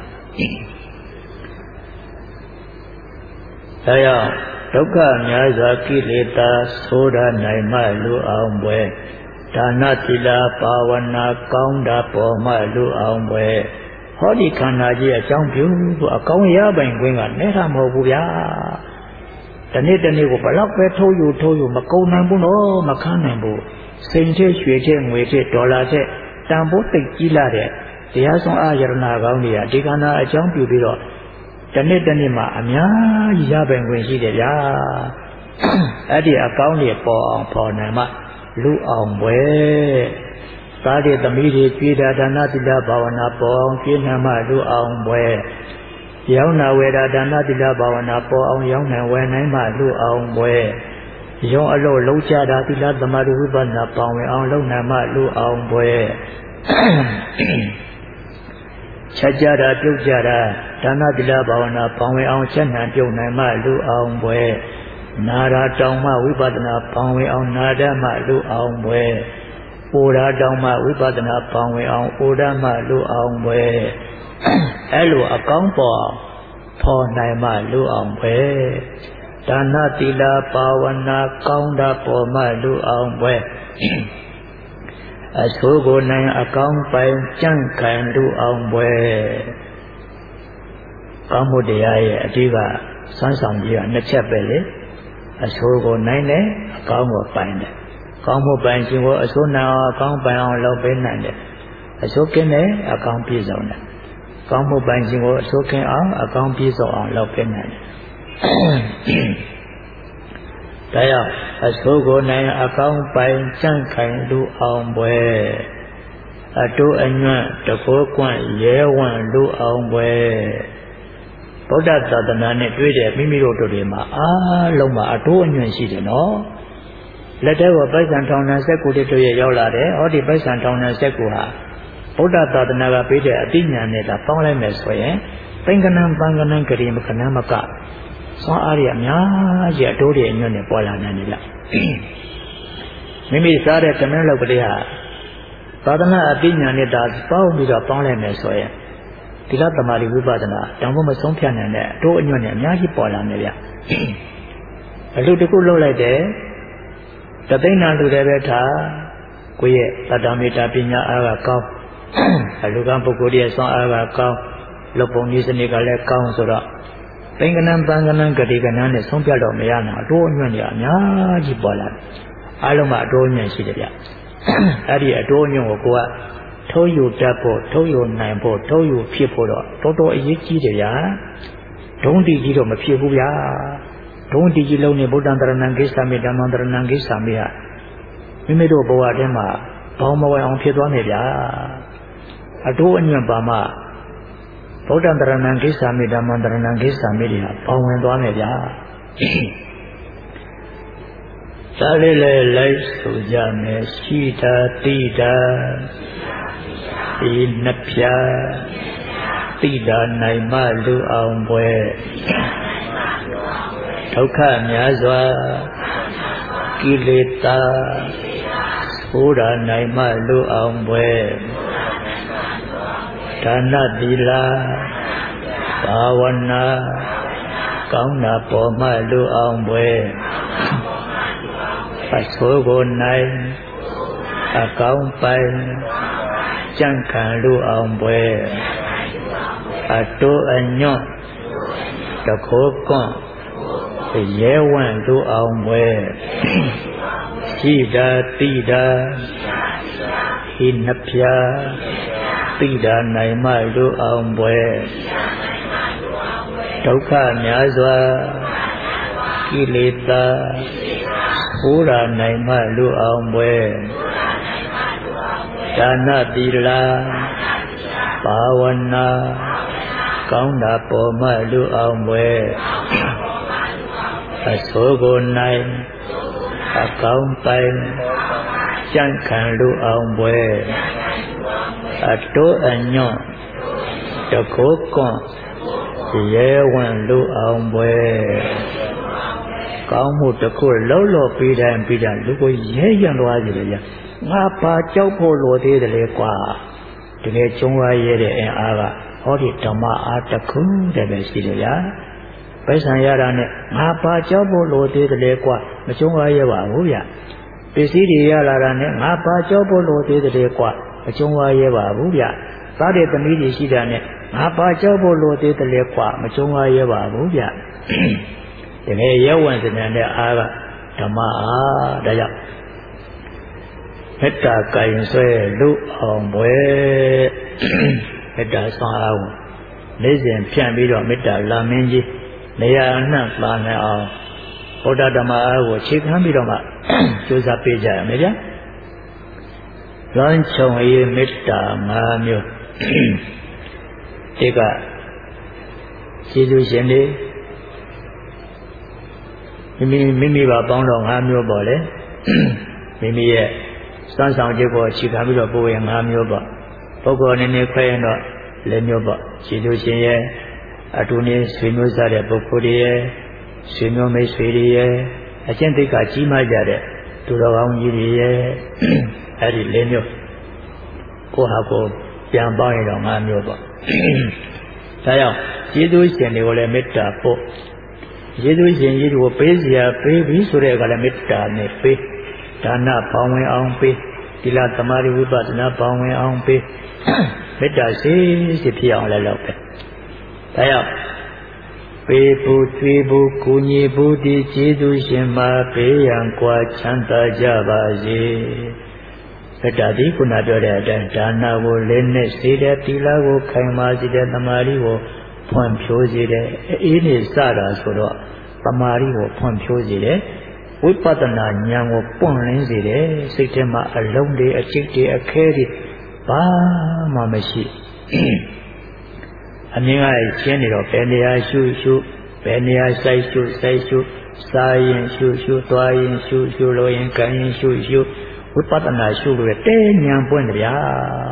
ဒါကြောင့်ဒုက္ခများစွာကိလေသာဆိုးတာနိုင်မှလူအောင်ပွဲဒါနသီလပါဝနာကောင်းတာပေါ်မှလူအောင်ပွဲဟောဒီခန္ဓာကြီးအကြောင်းပြုဆိုအကောင်းရပိုင်ခွင့်ကနဲ့တာမဟုတ်ဘူးဗျာတနေ့တနေ့ကိုဘလောက်ပဲထိုးယူထိုးယူမကုန်နိုင်ဘူးနော်မခံနိုင်ဘူးစိန်တဲ့ရွှေတဲ့ငွေတဲ့ဒေါ်လာတဲ့တန်ဖိုးသိကြီးလာတဲ့တရားဆုံးအာရဏကောင်းတွေကဒီခန္ဓာအကြောင်းပြုပြီးတော့တနေ့တနေ့မှာအများကြီးရပိုင်ခွင့်ရှိတယ်ဗျာအဲ့ဒီအကောင်းတွေပေါ်အောင်ပေါ်နိုင်မှလူအောင်ပွဲသာတဲ့သမီးတွေကြွေးတာဒါနသီလဘာဝနာပေါ်အောင်ကျင့်နိုင်မှလူအောင်ပွဲရောင်းနာဝယ်တာဒါနသီလဘာဝနာပေါ်အောင်ရောင်းနိုင်ဝယ်နိုင်မှလူအောင်ပွဲရောင်းအလို့လုံးကြတာသီလသမာဓိဝိပဿနာပေါင်းဝင်အောင်လုပ်နိုင်မှလူအောင်ပွဲချက်ကြတာပြုတ်ကြတာဒါနသီလဘာဝနာပေါင်းဝင်အောင်ချက်နှံပြုတ်နိုင်မှလူအောင်ပွဲနာရာတောင်မှဝိပဿနာပေါင်းဝင်အောင်နာတတ်မှလူအောင်ပွဲအိုရာတောင်မှဝိပဿနာပေါင်းဝင်အောင်အိုရမှလူအောင်ပွဲအဲ့လိုအကောင်းပေါ်ဖော်နိုင်မှလူအောင်ပွဲဒါနသီလပါဝနာကောင်းတာပေါ်မှလူအောင်ပွဲအဆိုးကိုနိုင်အကောင်းပိုင်ကြံ့ခိုင်လူအောင်ပွဲကောင်းမှုတရားရဲ့အတိကစမ်းဆောင်ကြီးကနှစ်ချက်ပဲလေအဆိုးကိုနိုင်တယ်အကောင်းကိုပိုင်တယ်ကောင်းမှုပိုင်ခြင်းကိုအဆိုးနာအောင်အကောင်းပိုင်အောင်လုပ်ပေးနိုင်တယ်အဆိုးကင်းတယ်အကောင်းပြည့်စုံတယ်ကောင်းမှုပိုင်ခြင်းကိုအဆိုးကင်းအောင်အကောင်းပြည့်စုံအောင်လုပ်ပေးနိုင်တယ်ဒါကြောင့်အဆိုးကိုနိုင်အကောင်းပိုင်ကြန့်ခိုင်လူအောင်ပွဲအတိုးအညွန့်တကိုးကွန့်ရဲဝံလူအောင်ပွဲဗုဒ္ဓသာသနာနဲ့တွေ့တဲ့မိမိတို့တို့တွေမှာအားလုံးမှာအတိုးအညွန့်ရှိတယ်နော်လက်ထဲကိုပိုက်ဆံထောင်နှံစက်ကူတွေတွေ့ရရောက်လာတယ်ဟောဒီပိုက်ဆံထောင်နှံစက်ကူဟာဗုဒ္ဓသာသနာကပေးတဲ့အသိဉာဏ်နဲ့ဒါပေါင်းလိုက်မယ်ဆိုရင်သင်္ကနံပင်္ကနံဂရိမကနံမကစွမ်းအားရအများကြီးအတိုးတွေအညွန့်နဲ့ပေါ်လာနိုင်တယ်လားမိမိစားတဲ့ကမင်းလောက်ကလေးဟာသာသနာအသိဉာဏ်နဲ့ဒါပေါင်းပြီးတော့ပေါင်းလိုက်မယ်ဆိုရင်ဒီလသမารိဝိပဿနာတောင်ဖို့မဆုံးဖြတ်နိုင်တဲ့အတိုးအညွန့်နဲ့အများကြီးပေါ်လာမယ်ဗျအလူတခုလုပ်လိုက်တယ်တသိန်းနာလူတွေပဲထားကိုယ့်ရဲ့သတ္တမေတ္တာပညာအားကကောင်းအလူကပုဂ္ဂိုလ်ရဲ့စွမ်းအားကကောင်းလုံပုံကြီးစနစ်ကလည်းကောင်းဆိုတော့သင်္ကနံပင်္ကနံဂတိကနံနဲ့ဆုံးဖြတ်တော့မရနိုင်အတိုးအညွန့်တွေအများကြီးပေါ်လာတယ်အားလုံးမှာအတိုးအညွန့်ရှိတယ်ဗျအဲ့ဒီအတိုးအညွန့်ကိုကိုကထုံးယူတတ်ဖို့ထုံးယူနိုင်ဖို့ထုံးယူဖြစ်ဖို့တော့တော်တော်အရေးကြီးတယ်ဗျာဒုံးတီကြီးတော့မဖြစ်ဘူးဗျာဒုံးတီကြီးလုံးနေဗုဒ္ဓံတရဏံကိစ္ဆာမိဓမ္မံတရဏံကိစ္ဆာမိဟာမိမိတို့ဘဝထဲမှာဘောင်းမဝဲအောင်ဖြစ်သွားမယ်ဗျာအတိုးအညွန့်ပါမှဗုဒ္ဓံတရဏံကိစ္ဆာမိဓမ္မံတရဏံကိစ္ဆာမိတွေဟာပေါဝင်သွားမယ်ဗျာဒါလေးလည်းလိုက်ဆိုကြမယ်ရှိတာတိတာဒီနှစ်ဖြာတိတာနိုင်မှလူအောင်ပွဲဒုက္ခများစွာကိလေသာဘုရားနိုင်မှလူအောင်ပွဲဒါနသီလဘာဝနာကောင်းတာပေါ်မှလူအောင်ပွဲအဆိုးကိုနိုင်အကောင်းပိုင်ကြံ့ခံလူအောင်ပွဲအတိုးအညွန့်တခိုးကွန့်ရဲဝံ့လူအောင်ပွဲရှိတာတိတာဤနှစ်ဖြာတိတာနိုင်မှလူအောင်ပွဲဒုက္ခများစွာကိလေသာဘုရားနိုင်မှလူအောင်ပွဲဒါနသီလဘာဝနာကောင်းတာပေါ်မှလူအောင်ပွဲအဆိုးကိုနိုင်အကောင်းပိုင်ကြံ့ခံလူအောင်ပွဲအတိုးအညွန့်တခိုးကွန့်ရဲဝံ့လူအောင်ပွဲကောင်းမှုတစ်ခုလုံးလို့ပြီးတိုင်းပြီးတိုင်းလူကိုရဲရံသွားကြတယ်ဗျငါပါကြောက်ဖို့လိုသေးတယ်လေကွာတကယ်ကျုံးရရဲတဲ့အင်အားကဟောဒီဓမ္မအားတစ်ခုတည်းပဲရှိတယ်ဗျာပိုက်ဆံရတာနဲ့ငါပါကြောက်ဖို့လိုသေးတယ်လေကွာမကျုံးရရဲပါဘူးဗျပစ္စည်းတွေရလာတာနဲ့ငါပါကြောက်ဖို့လိုသေးတယ်လေကွာမကျုံးရရဲပါဘူးဗျသားတဲ့သမီးတွေရှိတာနဲ့ငါပါကြောက်ဖို့လိုသေးတယ်လေကွာမကျုံးရရဲပါဘူးဗျတကယ်ရဲဝံ့စတဲ့အားကဓမ္မအားဒါကြောင့်မေတ္တာကင်ဆွဲလူအောင်ပွဲမေတ္တာဆောင်အားကိုနေ့စဉ်ဖြန့်ပြီးတော့မေတ္တာလာမင်းကြီးနေရာအနှံ့ပါနိုင်အောင်ဘုဒ္ဓဓမ္မအားကိုခြေခံပြီးတော့မှကြိုးစားပေးကြရမယ်ဗျာလွန်ချုံရေးမေတ္တာ၅မျိုးဒီကကျေးဇူးရှင်တွေမိမိမိမိပါပေါင်းတော့၅မျိုးပေါ့လေမိမိရဲ့စွမ်းဆောင်ချက်ကိုအခြေခံပြီးတော့ပို့ရင်၅မျိုးပေါ့ပုဂ္ဂိုလ်နည်းနည်းခွဲရင်တော့၄မျိုးပေါ့ကျေးဇူးရှင်ရဲ့အတူနေဆွေမျိုးစားတဲ့ပုဂ္ဂိုလ်တွေရဲ့ဆွေမျိုးမိတ်ဆွေတွေရဲ့အကျင့်သိက္ခာကြီးမားကြတဲ့သူတော်ကောင်းကြီးတွေရဲ့အဲ့ဒီ၄မျိုးကိုဟာကိုပြန်ပေါင်းရင်တော့၅မျိုးပေါ့ဒါကြောင့်ကျေးဇူးရှင်တွေကိုလည်းမေတ္တာပို့ကျေးဇူးရှင်ကြီးတို့ပေးစရာပေးပြီးဆိုတဲ့အခါလည်းမေတ္တာနဲ့ပေးဒါနပေါင်းဝင်အောင်ပေးသီလသမာဓိဝိပဿနာပေါင်းဝင်အောင်ပေးမေတ္တာစိစိဖြစ်အောင်လည်းလုပ်ပဲဒါကြောင့်ပေးဖို့ကျွေးဖို့ကူညီဖို့ဒီကျေးဇူးရှင်မှာပေးရန်ကွာချမ်းသာကြပါစေမေတ္တာဒီခုနပြောတဲ့အတိုင်းဒါနကိုလေးနဲ့စေတဲ့သီလကိုခိုင်မာစေတဲ့သမာဓိကိုဖွံ့ဖြိုးစေတယ်အေးနေစတာဆိုတော့တမာရီကိုဖွံ့ဖြိုးစေတယ်ဝိပဿနာဉာဏ်ကိုပွင့်လင်းစေတယ်စိတ်ထဲမှာအလုံးတွေအကျိတ်တွေအခဲတွေဘာမှမရှိအမြင်ကရှင်းနေတော့ဘယ်နေရာရှုရှုဘယ်နေရာစိုက်ရှုစိုက်ရှုစားရင်ရှုရှုသွားရင်ရှုရှုလို့ရင်ကြံရင်ရှုရှုဝိပဿနာရှုလို့တဲဉာဏ်ပွင့်တယ်ဗျာ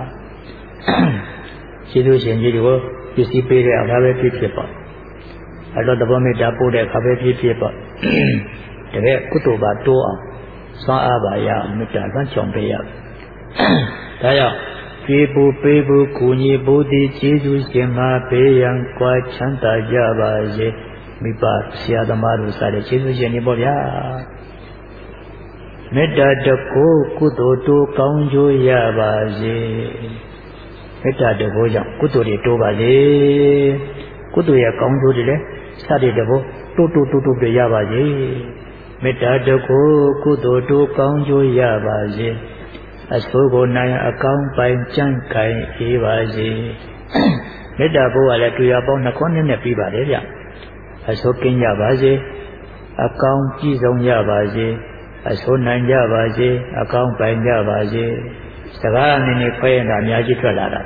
ရှိသူရှင်ကြီးတွေကိုပစ္စည်းပေးတဲ့အခါပဲဖြစ်ဖြစ်ပေါ့အဲ့တော့သဘောမေတ္တာပို့တဲ့အခါပဲဖြစ်ဖြစ်ပေါ့တကယ်ကုသိုလ်ပါတိုးအောင်စွမ်းအားပါရအောင်မေတ္တာလွှမ်းခြုံပေးရဒါကြောင့်ပြေပူပေးပူကူညီဖို့ဒီကျေးဇူးရှင်မှာပေးရန်ကြွားချမ်းသာကြပါစေမိဘဆရာသမားတို့စားတဲ့ကျေးဇူးရှင်တွေပေါ့ဗျာမေတ္တာတကူကုသိုလ်တိုးကောင်းကျိုးရပါစေမေတ္တာတကူကြောင့်ကုသိုလ်တွေတိုးပါစေကုသိုလ်ရဲ့ကောင်းကျိုးတွေလည်းစတဲ့တကူတိုးတိုးတိုးတိုးတွေရပါစေမေတ္တာတကူကုသိုလ်တိုးကောင်းကျိုးရပါစေအဆိုးကိုနိုင်အကောင်းပိုင်ကြံ့ခိုင်အေးပါစေမေတ္တာဘုရားလည်းတွေ့ရပေါင်းနှခွန်းနဲ့ပြီးပါတယ်ဗျအဆိုးကင်းကြပါစေအကောင်းကြည်ဆုံးကြပါစေအဆိုးနိုင်ကြပါစေအကောင်းပိုင်ကြပါစေစကားအနေနဲ့ခွဲရင်တော့အများကြီးထွက်လာတာ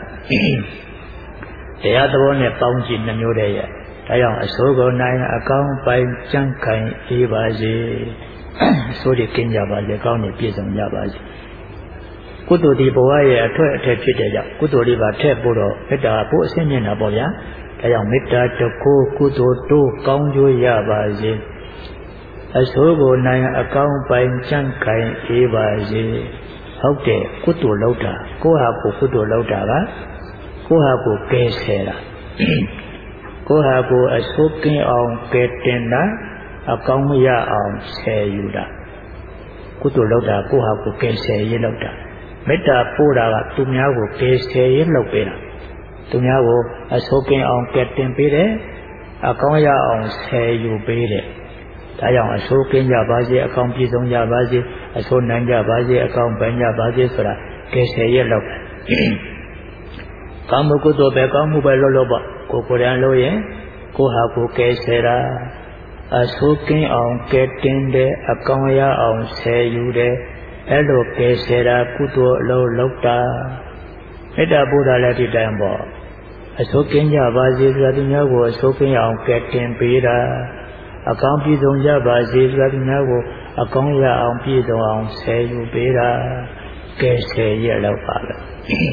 တရားသဘောနဲ့ပေါင်းကြည့်နှမျိုးတည်းရဲ့ဒါကြောင့်အဆိုးကိုနိုင်အကောင်းပိုင်ကြံ့ခိုင်အေးပါစေအဆိုးတွေကင်းကြပါစေအကောင်းတွေပြည့်စုံကြပါစေကုသိုလ်ဒီဘဝရဲ့အထွတ်အထက်ဖြစ်တဲ့ကြောင့်ကုသိုလ်ဒီပါထက်ဖို့တော့မေတ္တာဘို့အစင်းမြင်တာပေါ့ဗျာဒါကြောင့်မေတ္တာတကူကုသိုလ်တိုးကောင်းကျိုးရပါစေအဆိုးကိုနိုင်အကောင်းပိုင်ကြံ့ခိုင်အေးပါစေဟုတ်တယ်ကုသိုလ်လုပ်တာကိုယ့်ဟာကိုယ်ကုသိုလ်လုပ်တာကကိုယ့်ဟာကိုယ်ကဲဆယ်တာကိုယ့်ဟာကိုယ်အဆိုးကင်းအောင်ကဲတင်တာအကောင်းမရအောင်ဆယ်ယူတာကုသိုလ်လုပ်တာကိုယ့်ဟာကိုယ်ကဲဆယ်ရေးလုပ်တာမေတ္တာပို့တာကသူများကိုကယ်ဆယ်ရေးလုပ်ပေးတာသူများကိုအဆိုးကင်းအောင်ကဲတင်ပေးတယ်အကောင်းရအောင်ဆယ်ယူပေးတယ်ဒါကြောင့်အဆိုးကင်းကြပါစေအကောင်းပြည့်စုံကြပါစေအဆိုးနိုင်ကြပါစေအကောင်းပန်းကြပါစေဆိုတာကယ်ဆယ်ရေးလုပ်တယ်ကောင်းမှုကုသိုလ်ပဲကောင်းမှုပဲလုပ်လို့ပေါ့ကိုယ်ကိုယ်တိုင်လုပ်ရင်ကိုယ်ဟာကိုယ်ကယ်ဆယ်တာအဆိုးကင်းအောင်ကဲတင်တယ်အကောင်းရအောင်ဆယ်ယူတယ်အဲ့လိုကယ်ဆယ်တာကုသိုလ်အလုပ်လုပ်တာမေတ္တာပို့တာလည်းဒီတိုင်းပေါ့အဆိုးကင်းကြပါစေဆိုတာသူများကိုအဆိုးကင်းအောင်ကဲတင်ပေးတာအကောင်းပြည့်စုံကြပါစေဆိုတာသူများကိုအကောင်းရအောင်ပြည့်စုံအောင်ဆယ်ယူပေးတာကယ်ဆယ်ရလောက်ပါပဲ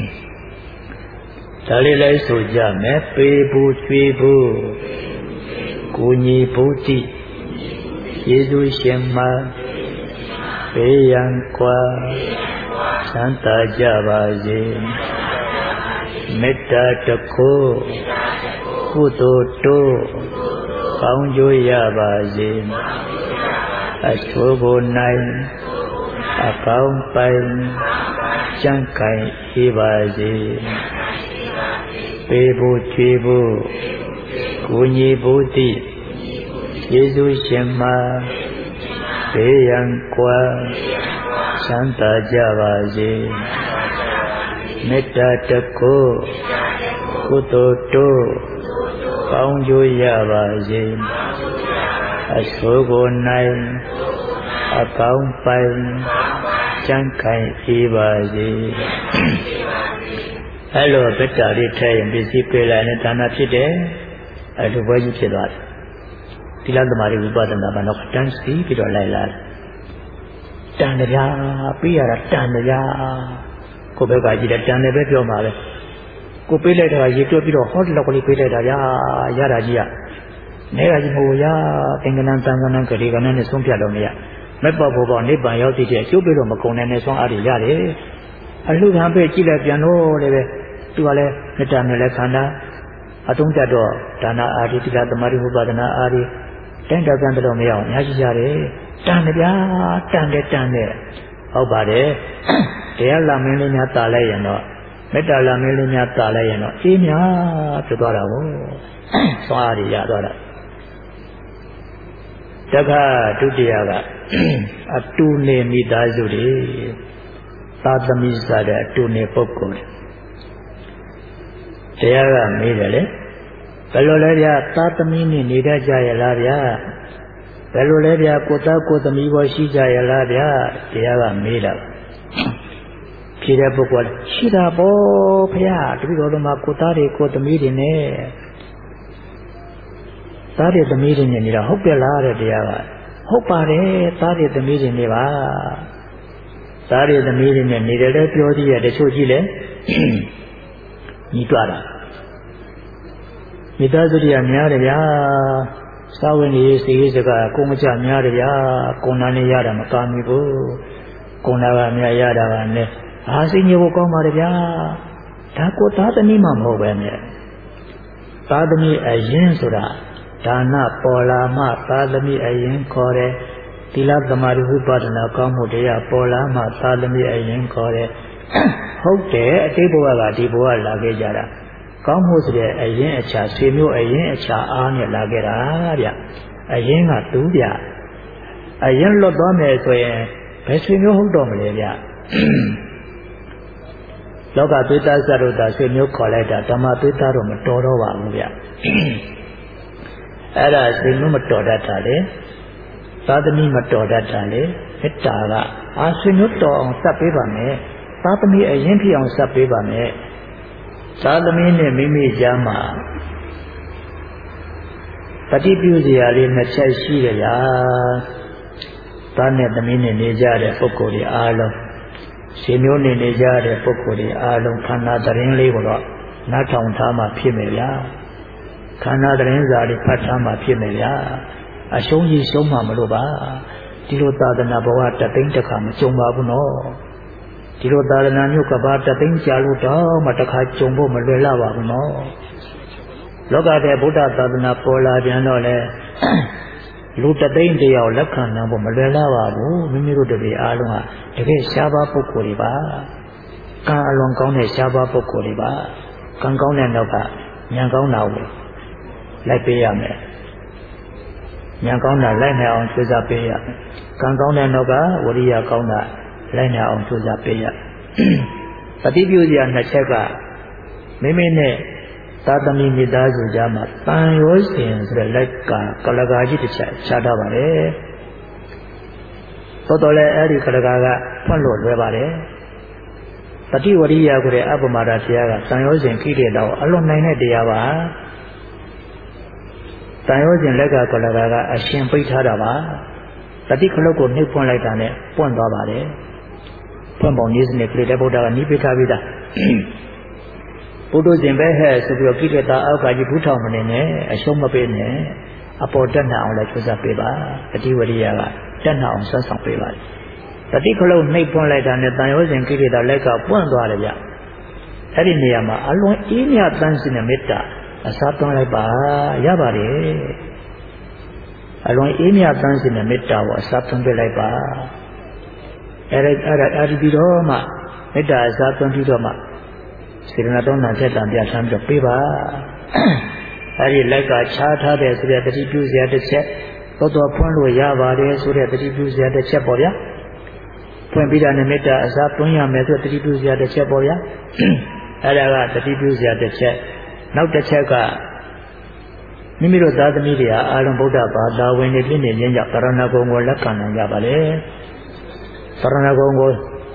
ဒါလေးလည်းဆိုကြမယ်ပေးဖို့ကျွေးဖို့ကိုညီဖို့တိယေရှုရှင်မှာဘေးရန်ကွာချမ်းသာကြပါစေမေတ္တာတခုကုသိုလ်တိုးကောင်းကျိုးရပါစေအချိုးကိုနိုင်အကောင်းပိုင်ကြံ့ခိုင်အေးပါစေပေးဖို့ချွေးဖို့ကိုညီဖို့တိယေရှုရှင်မှာဘေးရန်ကွာချမ်းသာကြပါစေမေတ္တာတကူကုသိုလ်တိုးကောင်းကျိုးရပါစေအဆိုးကိုနိုင်အကောင်းပိုင်ကြံ့ခိုင်အေးပါစေအဲ့လိုမေတ္တာလေးထည့်ရင်ပစ္စည်းပေးလိုက်ရင်ဒါနဖြစ်တယ်အဲ့လိုဘွဲကြီးဖြစ်သွားတယ်သီလသမာဓိဝိပဿနာဘာလို့တန်းစီပြီးတော့လိုက်လာတန်တရားပေးရတာတန်တရားကိုဘက်ကကြည့်တယ်တန်တယ်ပဲပြောမှာပဲကိုပေးလိုက်တာရေတွက်ပြီးတော့ဟောဒီလောက်ကလေးပေးလိုက်တာဗျာရတာကြီးကနဲတာကြီးမဟုတ်ရသင်္ကနံသံဃနံဂရေကနံနဲ့ဆုံးဖြတ်လို့မရမက်ပေါ်ပေါ်ပေါ်နိဗ္ဗာန်ရောက်တဲ့အကျိုးပေးလို့မကုန်တဲ့နဲ့ဆုံးအားတွေရတယ်အလှခံပဲကြည့်လိုက်ပြန်တော့လည်းပဲသူကလည်းမေတ္တာနဲ့လည်းခန္ဓာအတုံးတတ်တော့ဒါနအာဒီသီလသမာဓိဝိပဿနာအာဒီတိုင်းတော်ပြန်တော့မရအောင်အများကြီးရတယ်တန်တယ်ဗျာတန်တယ်တန်တယ်ဟုတ်ပါတယ်တရားလာမင်းလေးများတာလိုက်ရင်တော့မေတ္တာလာမင်းလေးများတာလိုက်ရင်တော့အေးများဖြစ်သွားတာဟုတ်သွားရရသွားတာတက္ခဒုတိယကအတူနေမိသားစုတွေသာသမီစားတဲ့အတူနေပုဂ္ဂိုလ်တရားကမေးတယ်လေဘယ်လိုလဲဗျာသားသမီးနဲ့နေတတ်ကြရလားဗျာဘယ်လိုလဲဗျာကိုသားကိုသမီးဘောရှိကြရလားဗျာတရားကမေးတာဖြေတဲ့ပုဂ္ဂိုလ်ရှိတာပေါ့ဖရာတပည့်တော်တို့မှာကိုသားတွေကိုသမီးတွေနဲ့သားတွေသမီးတွေနဲ့နေတာဟုတ်ပြလားတဲ့တရားကဟုတ်ပါတယ်သားတွေသမီးတွေနဲ့ပါသားတွေသမီးတွေနဲ့နေတယ်လည်းပြောသေးရတချို့ကြည့်လေညီတွတာမိသားစုတွေကများတယ်ဗျာစာဝင်ကြီးစီစကားကိုမချများတယ်ဗျာကိုနာနေရတာမကောင်းဘူးကိုနာကများရတာကလည်းအားစိတ်ညစ်ဖို့ကောင်းပါတယ်ဗျာဒါကိုသားသမီးမှမဟုတ်ပဲနဲ့သားသမီးအရင်ဆိုတာဒါနပေါ်လာမှသာသမီအရင်ခေါ်တယ်သီလသမာဓိဝိပဿနာကောင်းမှုတရားပေါ်လာမှသာသမီအရင်ခေါ်တယ်ဟုတ်တယ်အတိတ်ဘဝကဒီဘဝလာခဲ့ကြတာကောင်းမှုဆိုတဲ့အရင်အခြားဆွေမျိုးအရင်အခြားအားနဲ့လာခဲ့တာဗျအရင်ကသူဗျအရင်လွတ်သွားမယ်ဆိုရင်ဘယ်ဆွေမျိုးဟုတ်တော့မလဲဗျလောကသွေးသားစရုပ်သာဆွေမျိုးခေါ်လိုက်တာဓမ္မသွေးသားတော့မတော်တော့ပါဘူးဗျအဲ့ဒါစိတ်မတော်တတ်တာလေသာသမီမတော်တတ်တာလေမေတ္တာကအာဆွေမျိုးတော်အောင်စပ်ပေးပါမယ်သာသမီအရင်ဖြစ်အောင်စပ်ပေးပါမယ်သာသမီနဲ့မိမိကြားမှာပฏิပြုစရာလေးနှစ်ချက်ရှိကြရာသားနဲ့သမီးနဲ့နေကြတဲ့ပုဂ္ဂိုလ်တွေအားလုံးဆွေမျိုးနဲ့နေကြတဲ့ပုဂ္ဂိုလ်တွေအားလုံးခန္ဓာတရင်လေးကိုတော့နားထောင်ထားမှဖြစ်မယ်ဗျာခန္ဓာတရင်စာတွေဖတ်ထားမှဖြစ်မယ်ဗျာအရှုံးကြီးရှုံးမှမလို့ပါဒီလိုသာသနာဘဝတသိန်းတစ်ခါမကြုံပါဘူးနော်ဒီလိုသာသနာမျိုးကဘာတသိန်းကြာလို့တော့မှတစ်ခါကြုံဖို့မလွယ်လာပါဘူးနော်လောကတဲ့ဗုဒ္ဓသာသနာပေါ်လာပြန်တော့လေလူတသိန်းတယောက်လက်ခံနိုင်ဖို့မလွယ်လာပါဘူးမိမိတို့တပည့်အားလုံးဟာတကယ်ရှားပါပုဂ္ဂိုလ်တွေပါကံအလွန်ကောင်းတဲ့ရှားပါပုဂ္ဂိုလ်တွေပါကံကောင်းတဲ့နောက်ကဉာဏ်ကောင်းတာကိုလိုက်ပေးရမယ်ဉာဏ်ကောင်းတာလိုက်နိုင်အောင်ကြိုးစားပေးရမယ်ကံကောင်းတဲ့နောက်ကဝိရိယကောင်းတာလိုက်နိုင်အောင်ကြိုးစားပေးရပฏิပြုစရာနှစ်ချက်ကမိမိနဲ့သာသမီမိသားစုကြားမှာတန်ရောစဉ်ဆိုတဲ့လက်ကကလကာကြီးတစ်ချက်ချထားပါတယ်တော်တော်လည်းအဲ့ဒီကလကာကဖွင့်လို့လွယ်ပါတယ်ပฏิဝရိယဆိုတဲ့အပမဒတရားကတန်ရောစဉ်ခိတဲ့တော့အလွန်နိုင်တဲ့တရားပါတန်ရောစဉ်လက်ကကလကာကအရှင်ပိတ်ထားတာပါပฏิခလုတ်ကိုနှိပ်ဖွင့်လိုက်တာနဲ့ပွင့်သွားပါတယ်ဖွင့်ပုံနည်းစနစ်ပြတဲ့ဗုဒ္ဓကနိဗ္ဗိထားပြီးသားဘုဒ္ဓရှင်ပဲဟဲ့ဆိုပြီးတော့ကိလေသာအောက်ကကြီးဘူးထောင်မနေနဲ့အရှုံးမပေးနဲ့အပေါ်တက်နိုင်အောင်လည်းကြိုးစားပေးပါပฏิဝရိယကတက်နိုင်အောင်ဆွမ်းဆောင်ပေးပါပฏิခလုတ်နှိပ်ဖွင့်လိုက်တာနဲ့တန်ရောစဉ်ကိလေသာလက်ကပွင့်သွားတယ်ဗျအဲ့ဒီနေရာမှာအလွန်အေးမြတ်တန်းစင်တဲ့မေတ္တာအစားသွင်းလိုက်ပါရပါတယ်အလွန်အေးမြတ်တန်းစင်တဲ့မေတ္တာကိုအစားသွင်းပေးလိုက်ပါအဲ့ဒါအဲ့ဒါအဲ့ဒီပြီးတော့မှမေတ္တာအစားသွင်းပြီးတော့မှစေတနာတောင်းတာဆက်တံပြဆန်းပြီးတော့ပေးပါအဲ့ဒီလက်ကခြားထားတဲ့ဆိုတဲ့တတိပြုစရာတစ်ချက်တော်တော်ဖွင့်လို့ရပါတယ်ဆိုတဲ့တတိပြုစရာတစ်ချက်ပေါ့ဗျာဖွင့်ပြီးတာနဲ့မေတ္တာအစားသွင်းရမယ်ဆိုတဲ့တတိပြုစရာတစ်ချက်ပေါ့ဗျာအဲ့ဒါကတတိပြုစရာတစ်ချက်နောက်တစ်ချက်ကမိမိတို့သားသမီးတွေဟာအာလုံးဗုဒ္ဓဘာသာဝင်တွေဖြစ်နေခြင်းကြောင့်တရဏဂုံကိုလက်ခံနိုင်ကြပါလေတရဏဂုံကို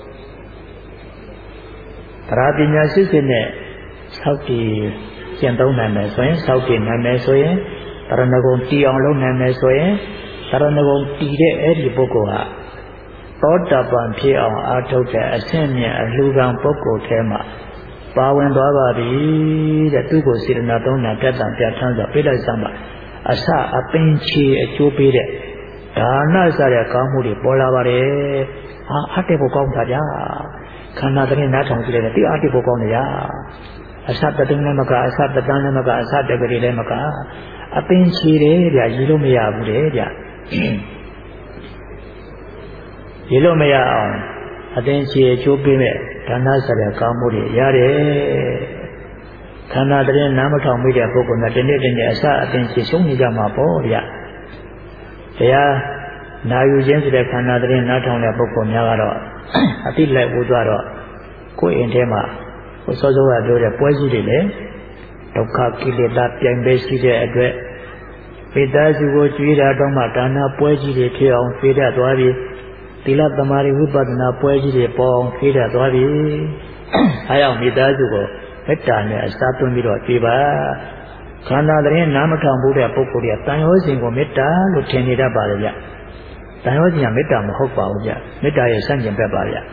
တရားပညာရှိစစ်နဲ့ဆောက်တည်ကျင့်သုံးနိုင်မယ်ဆိုရင်ဆောက်တည်နိုင်မယ်ဆိုရင်တရဏဂုံတည်အောင်လုပ်နိုင်မယ်ဆိုရင်တရဏဂုံတည်တဲ့အဲ့ဒီပုဂ္ဂိုလ်ဟာသောတာပန်ဖြစ်အောင်အားထုတ်တဲ့အဆင့်မြင့်အလှူခံပုဂ္ဂိုလ်ထဲမှာပါဝင်သွားပါပြီတဲ့သူကိုစေတနာသုံးတာပြတ်တံပြတ်ထမ်းစွာပြလိုက်စမ်းပါအစအပင်ချေအကျိုးပေးတဲ့ဒါနစတဲ့ကောင်းမှုတွေပေါ်လာပါတယ်ဟာအတက်ဖို့ကောင်းတာဗျာခန္ဓာတည်းနားထောင်ကြည့်လိုက်တယ်တိအတက်ဖို့ကောင်းတယ်ဗျာအစတသိန်းလည်းမကအစတတန်းလည်းမကအစတကလေးလည်းမကအပင်ချေတယ်ဗျာရည်လို့မရဘူးတဲ့ဗျာရည်လို့မရအောင်အပင်ချေအကျိုးပေးမဲ့ဒါနစတဲ့ကောင်းမှုတွေရတယ်ခန္ဓာတည်းနားမထောင်မိတဲ့ပုဂ္ဂိုလ်ကတနေ့တနေ့အစအပင်ချေရှုံးနေကြမှာပေါ့ဗျာတရားနာယူခြင်းဆိုတဲ့ခန္ဓာတည်းနားထောင်တဲ့ပုဂ္ဂိုလ်များကတော့အတိလိုက်ပို့သွားတော့ကိုယ်အိမ်ထဲမှာဟိုစောစောကပြောတဲ့ပွဲကြီးတွေလေဒုက္ခကိလေသာပြိုင်ပဲရှိတဲ့အတွက်ပိဿာစုကိုကြွေးတာတော့မှဒါနပွဲကြီးတွေဖြစ်အောင်ဖေးတတ်သွားပြီသီလသမာဓိဝိပဿနာပွဲကြီးတွေပေါ်အောင်ဖေးတတ်သွားပြီအဲကြောင့်ပိဿာစုကိုမေတ္တာနဲ့အစားသွင်းပြီးတော့ကြွေးပါခန္ဓာသတင်းနားမထောင်ဘူးတဲ့ပုဂ္ဂိုလ်တွေကတန်ရောစဉ်ကိုမေတ္တာလို့ထင်နေတတ်ပါလေဗျတန်ရောစဉ်ကမေတ္တာမဟုတ်ပါဘူးဗျမေတ္တာရဲ့ဆန့်ကျင်ဘက်ပါဗျ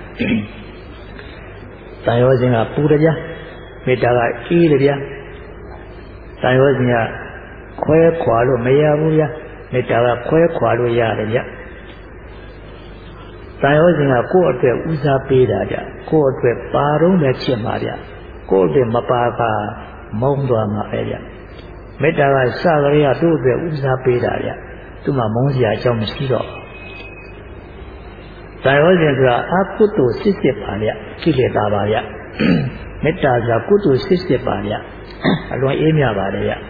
တန်ရောစဉ်ကပူတယ်ဗျမေတ္တာကအေးတယ်ဗျတန်ရောစဉ်ကခွဲခွာလို့မရဘူးဗျမေတ္တာကခွဲခွာလို့ရတယ်ဗျတန်ရောစဉ်ကကိုယ့်အတွက်ဦးစားပေးတာဗျကိုယ့်အတွက်ပါတော့မဲ့ချစ်မှာဗျကိုယ့်အတွက်မပါပါမုန်းသွားမှာပဲဗျမေတ္တာကစကလေးကသူ့အတွက်ဦးစားပေးတာဗျသူ့မှာမုန်းစရာအကြောင်းမရှိတော့တန်ရောစဉ်ဆိုတာအကုသိုလ်စစ်စစ်ပါဗျကိလေသာပါဗျမေတ္တာဆိုတာကုသိုလ်စစ်စစ်ပါဗျအလွန်အေးမြပါတယ်ဗျ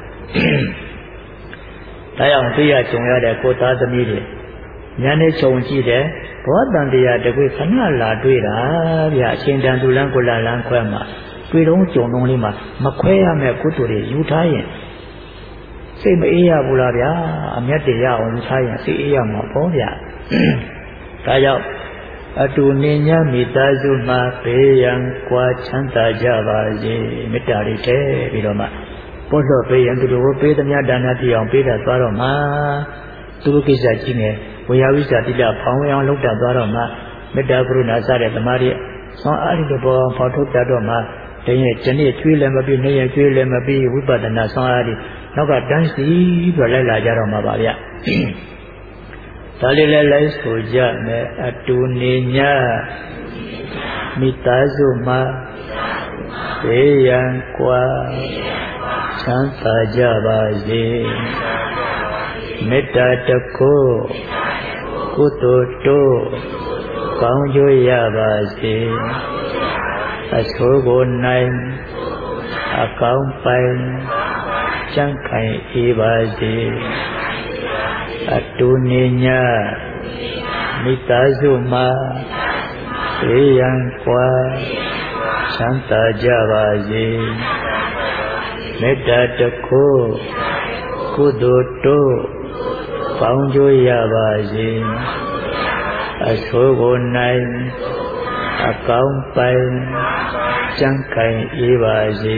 ဒါကြောင့်တရားကြုံရတဲ့ကိုသားသမီးတွေဉာဏ်နဲ့ခြုံကြည့်တယ်ဘောတန်တရားတကွေခဏလာတွေ့တာဗျအချိန်တန်သူလန်းကိုလာလန်းခွဲမှာတွေ့တော့ကြုံတော့လေးမှာမခွဲရမယ့်ကုသိုလ်တွေယူထားရင်စိတ်မအေးရဘူးလားဗျာအမျက်တရားအောင်ယူထားရင်စိတ်အေးရမှာပေါ့ဗျာဒါကြောင့်အတူနေညမိသားစုမှာဘေးရန်ကွာချမ်းသာကြပါစေမေတ္တာတွေထည့်ပြီးတော့မှပို့လို့ပေးရင်သူတို့ပေးသမျှဒါနပြအောင်ပေးတတ်သွားတော့မှာသူတို့ကိစ္စကြီးနေဝေယဝိဇ္ဇာတိလဖောင်းဝေအောင်လုပ်တတ်သွားတော့မှာမေတ္တာကရုဏာစတဲ့သမာဓိဆွမ်းအားတွေပေါ်ဖော်ထုတ်တတ်တော့မှာတည်းရဲ့ဒီနေ့ကျွေးလည်းမပြီးနေ့ရက်ကျွေးလည်းမပြီးဝိပဿနာဆွမ်းအားတွေနောက်ကတန်းစီပြီးတော့လိုက်လာကြတော့မှာပါဗျဒါလေးလည်းလိုက်ဆိုကြမယ်အတူနေညမိသားစုမှာဘေးရန်ကွာချမ်းသာကြပါစေမေတ္တာတခုကုသိုလ်တို့ကောင်းကျိုးရပါစေအဆိုးကိုနိုင်အကောင်းပိုင်ချမ်းခိုင်အေးပါစေအတူနေညမိသားစုမှာဘေးရန်ကွာချမ်းသာကြပါစေမေတ္တာတခုကုသိုလ်တို့ပေါင်းကျိုးရပါစေအဆိုးကိုနိုင်အကောင်းပိုင်ချမ်းခိုင်အေးပါစေ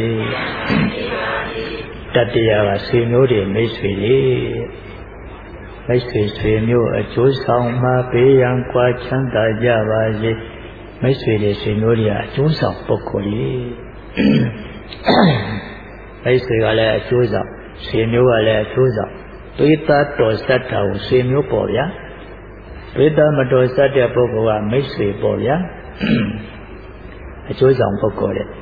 တတရားကဆွေမျိုးတွေမိတ်ဆွေတွေမိတ်ဆွေဆွေမျိုးအကျိုးဆောင်မှာဘေးရန်ကွာချမ်းသာကြပါစေမိတ်ဆွေတွေဆွေမျိုးတွေအကျိုးဆောင်ပုဂ္ဂိုလ်ကြီးမိတ်ဆွေကလည်းအကျိုးဆောင်ဆွေမျိုးကလည်းအကျိုးဆောင်သွေးသားတော်စတ်တာကိုဆွေမျိုးပေါ်ဗျာသွေးသားမတော်စတ်တဲ့ပုဂ္ဂိုလ်ကမိတ်ဆွေပေါ်ဗျာအကျိုးဆောင်ပုဂ္ဂိုလ်တဲ့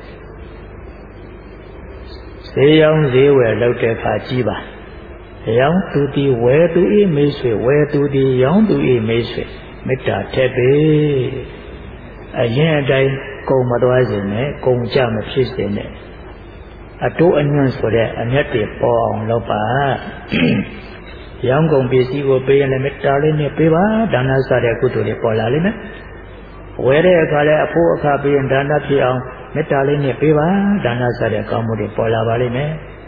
ဈေးရောင်းဈေးဝယ်လုပ်တဲ့အခါကြည့်ပါရောင်းသူဒီဝယ်သူဤမိတ်ဆွေဝယ်သူဒီရောင်းသူဤမိတ်ဆွေမေတ္တာထက်ပေအရင်အတိုင်းကုံမသွားစေနဲ့ကုံကြမဖြစ်စေနဲ့အတိုးအညွန့်ဆိုတဲ့အမျက်တွေပေါ်အောင်လုပ်ပါရောင်းကုန်ပစ္စည်းကိုပေးရင်လည်းမေတ္တာလေးနဲ့ပေးပါဒါနစတဲ့ကုသိုလ်တွေပေါ်လာလိမ့်မယ်ဝယ်တဲ့အခါလည်းအဖို့အခါပေးရင်ဒါနဖြစ်အောင်မေတ္တာလေးနဲ့ပေးပါဒါနစတဲ့ကောင်းမှုတွေပေါ်လာပါလိမ့်မယ်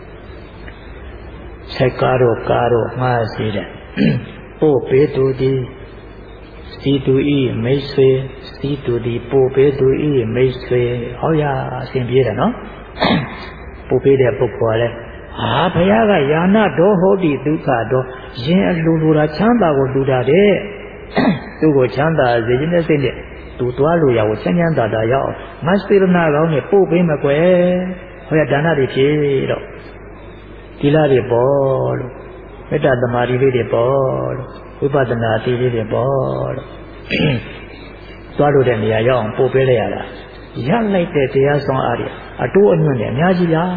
ဆက်ကားတော့ကားတော့မှားစီတဲ့ပို့ပေးသူဒီစီသူဤမိတ်ဆွေစီသူဒီပို့ပေးသူဤမိတ်ဆွေဟောရအစဉ်ပြေတယ်နော်ပို့ပေးတဲ့ပုဂ္ဂိုလ်ကလည်းဟာဘုရားကယာနတော်ဟောတိဒုက္ခတော့ရင်အလိုလိုတာချမ်းသာကိုလူတာတဲ့သူ့ကိုချမ်းသာစေခြင်းနဲ့စိတ်နဲ့သူသွားလို့ရအောင်ချမ်းချမ်းသာသာရောက်မတ်စေရနာကောင်းနဲ့ပို့ပေးမကွယ်ဟောရဒါနတွေဖြည့်တော့ဒီလားတွေပေါ်လို့မေတ္တာသမာဓိလေးတွေပေါ်လို့ဝိပဿနာတိလေးတွေပေါ်လို့သွားလို့တဲ့နေရာရောက်အောင်ပို့ပေးလိုက်ရတာရလိုက်တဲ့တရားဆောင်အားတွေအတိုးအညွန့်နဲ့အများကြီးလား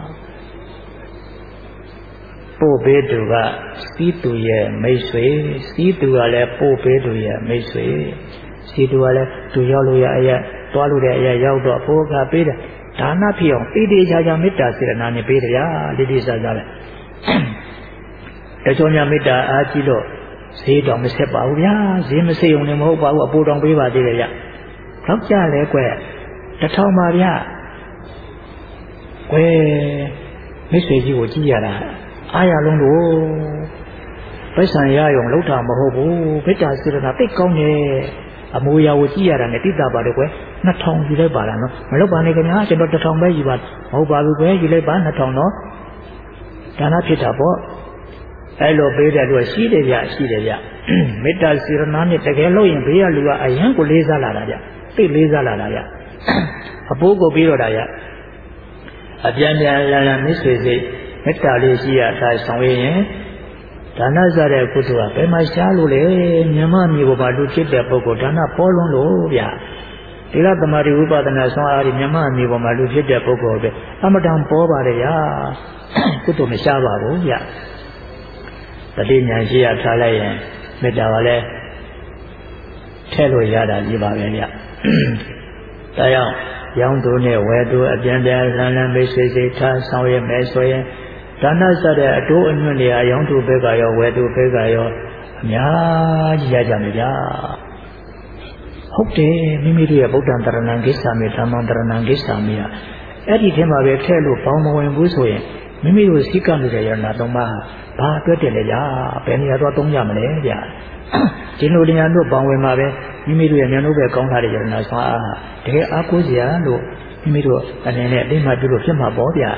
ပို့ပေးသူကစီးသူရဲ့မိတ်ဆွေစီးသူကလည်းပို့ပေးသူရဲ့မိတ်ဆွေစီးသူကလည်းသူရောက်လို့ရအရာသွားလို့တဲ့အရာရောက်တော့ဘိုးကပေးတယ်ဒါနဖြစ်အောင်တိတိကျကျမေတ္တာစေတနာနဲ့ပေးတယ်ဗျာတိတိကျကျပဲတချို့များမေတ္တာအားကြီးတော့ဈေးတော်မဆက်ပါဘူးဗျာဈေးမဆက်ုံနဲ့မဟုတ်ပါဘူးအပိုးတော်ပေးပါသေးတယ်ဗျတော့ကြလဲကွယ်တထောင်ပါဗျာကွယ်မိတ်ဆွေကြီးကိုကြည့်ရတာအားရလုံးလို့ပိုက်ဆံရရုံလောက်တာမဟုတ်ဘူးမေတ္တာစေတနာသိကောင်းတယ်အမူအရာကိုကြည့်ရတာနဲ့တိတာပါတယ်ကွယ်နှစ်ထောင်ယူလိုက်ပါလားနော်မလုပ်ပါနဲ့ခင်ဗျာကျွန်တော်တစ်ထောင်ပဲယူပါမဟုတ်ပါဘူးကွယ်ယူလိုက်ပါနှစ်ထောင်နော်ဒါနဖြစ်တာပေါ့အဲ့လိုပေးတဲ့လူကရှိတယ်ဗျရှိတယ်ဗျမေတ္တာစေတနာနဲ့တကယ်လို့ရင်ဘေးကလူကအယံကိုလေးစားလာတာဗျသိလေးစားလာတာဗျအပိုးကိုပြီးတော့တာဗျအပြန်ပြန်လာလာမိတ်ဆွေစိတ်မေတ္တာလေးရှိရတာဆောင်ရင်ဒါနစတဲ့ကုသိုလ်ကဘယ်မှာရှားလို့လဲမြမမျိုးပေါ်မှာလူဖြစ်တဲ့ပုဂ္ဂိုလ်ဒါနပေါ်လွန်းလို့ဗျဒီလားသမာဓိဝိပဿနာဆွမ်းအားဒီမြမမျိုးပေါ်မှာလူဖြစ်တဲ့ပုဂ္ဂိုလ်ပဲအမတန်ပေါ်ပါတယ်ဗျာကုသိုလ်မရှားပါဘူးဗျတတိညာရှိရထားလိုက်ရင်မေတ္တာကလည်းထဲလို့ရတာကြီးပါပဲဗျဒါကြောင့်ရောင်းသူနဲ့ဝယ်သူအပြန်ပြန်လန်းလန်းမိတ်ဆွေစိတ်ထားဆောင်ရမယ်ဆိုရင်ဒါနစတဲ့အတိုးအညွန့်တွေအရောင်းသူဘက်ကရောဝယ်သူဘက်ကရောအများကြီးရကြမယ်ဗျာဟုတ်တယ်မိမိတို့ရဲ့ဗုဒ္ဓံတရဏံကိစ္ဆာမိဓမ္မံတရဏံကိစ္ဆာမိဟာအဲ့ဒီထဲမှာပဲထဲလို့ပေါင်းမဝင်ဘူးဆိုရင်မိမိတို့စိတ်ကနေတဲ့ယရဏသုံးပါးဘာအတွက်တယ်လဲဗျာဘယ်နေရာသွားသုံးကြမလဲဗျာဒီလိုဉာဏ်တို့ပေါင်းဝင်မှာပဲမိမိတို့ရဲ့ဉာဏ်တို့ပဲကောင်းထားတဲ့ယရဏဆွမ်းအားတကယ်အားကိုးစရာလို့မိမိတို့အနေနဲ့အသိမှပြုလို့ဖြစ်မှာပေါ့ဗျာ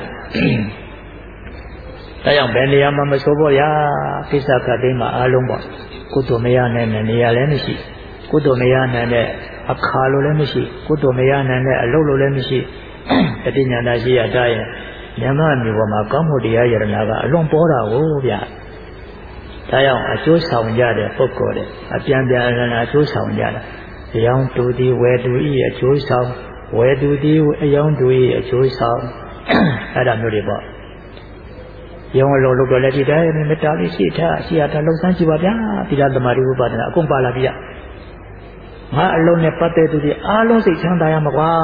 ဒါကြောင့်ဘယ်နေရာမှာမဆိုပေါ့ဗျာကိစ္စကတိမှာအားလုံးပေါ့ကုသိုလ်မရနိုင်တဲ့နေရာလည်းမရှိကုသိုလ်မရနိုင်တဲ့အခါလိုလည်းမရှိကုသိုလ်မရနိုင်တဲ့အလုပ်လိုလည်းမရှိတတိညာတာရှိရတာရဲ့ဉာဏ်မမျိုးပေါ်မှာကောင်းမှုတရားယရဏကအလွန်ပေါ်တာကိုဗျာဒါကြောင့်အကျိုးဆောင်ကြတဲ့ပုဂ္ဂိုလ်တွေအပြန်ပြန်အလအကျိုးဆောင်ကြတာအယောင်တူသည်ဝယ်တူ၏အကျိုးဆောင်ဝယ်တူသည်အယောင်တူ၏အကျိုးဆောင်အဲ့ဒါမျိုးတွေပေါ့ရောင်းလို့လို့တော့လည်းဒီတိုင်းမေတ္တာလေးရှိထားရှိရတာလှုပ်ဆန်းကြည့်ပါဗျာသီလသမာဓိဝိပဿနာအကုန်ပါလာပြီငါအလုံးနဲ့ပတ်သက်သူတွေအားလုံးစိတ်ချမ်းသာရမှာကွာ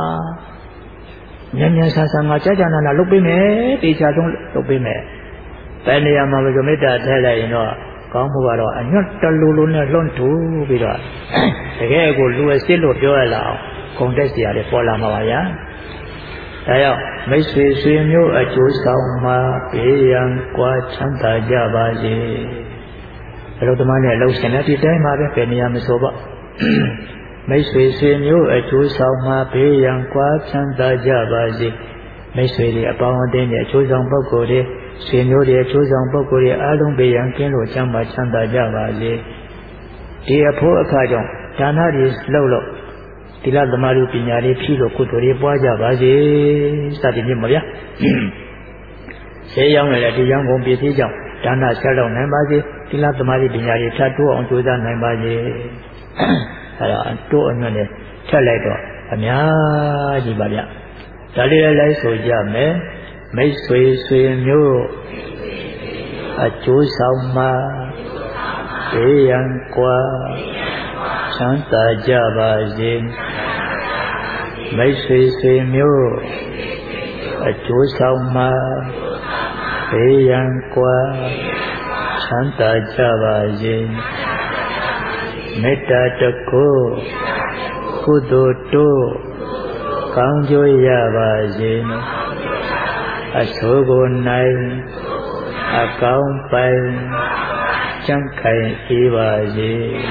မြန်မြန်ဆန်းဆန်းငါကြာကြာနာနာလုပ်ပေးမယ်တေချာဆုံးလုပ်ပေးမယ်ဘယ်နေရာမှာလို့မေတ္တာထည့်လိုက်ရင်တော့ကောင်းမှုကတော့အညွတ်တလူလူနဲ့လွန့်ထူပြီးတော့တကယ်ကိုလူအစ်စ်လို့ပြောရလာအောင်ဂုဏ်တက်စရာတွေပေါ်လာမှာပါဗျာဒါကြောင့်မိတ်ဆွေဆွေမျိုးအကျိုးဆောင်မှာဘေးရန်ကွာချမ်းသာကြပါစေဘယ်လိုတမန်နဲ့လှုပ်ရှင်တဲ့ဒီတိုင်းမှာပဲဘယ်နေရာမဆိုပေါ့မိတ်ဆွေဆွေမျိုးအကျိုးဆောင်မှာဘေးရန်ကွာချမ်းသာကြပါစေမိတ်ဆွေတွေအပေါင်းအသင်းတွေအကျိုးဆောင်ပုဂ္ဂိုလ်တွေဆွေမျိုးတွေအကျိုးဆောင်ပုဂ္ဂိုလ်တွေအားလုံးဘေးရန်ကင်းလို့ချမ်းသာချမ်းသာကြပါစေဒီအဖို့အခါကြောင့်ဒါနတွေလှုပ်လို့သီလသမာဓိပညာတွေဖြည့်လို့ကုသိုလ်တွေပွားကြပါစေစသည်ဖြင့်ပါဗျာဆေးရောင်းလည်းဒီရောင်းကုန်ပစ္စည်းကြောင့်ဒါနဆက်လုပ်နိုင်ပါစေသီလသမာဓိပညာတွေထပ်တိုးအောင်ကြိုးစားနိုင်ပါစေအဲ့တော့တိုးအညွန့်နဲ့ထက်လိုက်တော့အများကြီးပါဗျဒါလေးလည်းလိုက်ဆိုကြမယ်မိတ်ဆွေဆွေမျိုးအကျိုးဆောင်မှာဘေးရန်ကွာချမ်းသာကြပါစေမိတ်ဆွေဆွေမျိုးအကျိုးဆောင်မှာဘေးရန်ကွာချမ်းသာကြပါစေမေတ္တာတကုကုသိုလ်တို့ကောင်းကျိုးရပါစေအဆိုးကိုနိုင်အကောင်းပိုင်ချမ်းခိုင်အေးပါစေ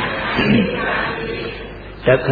တက္ခ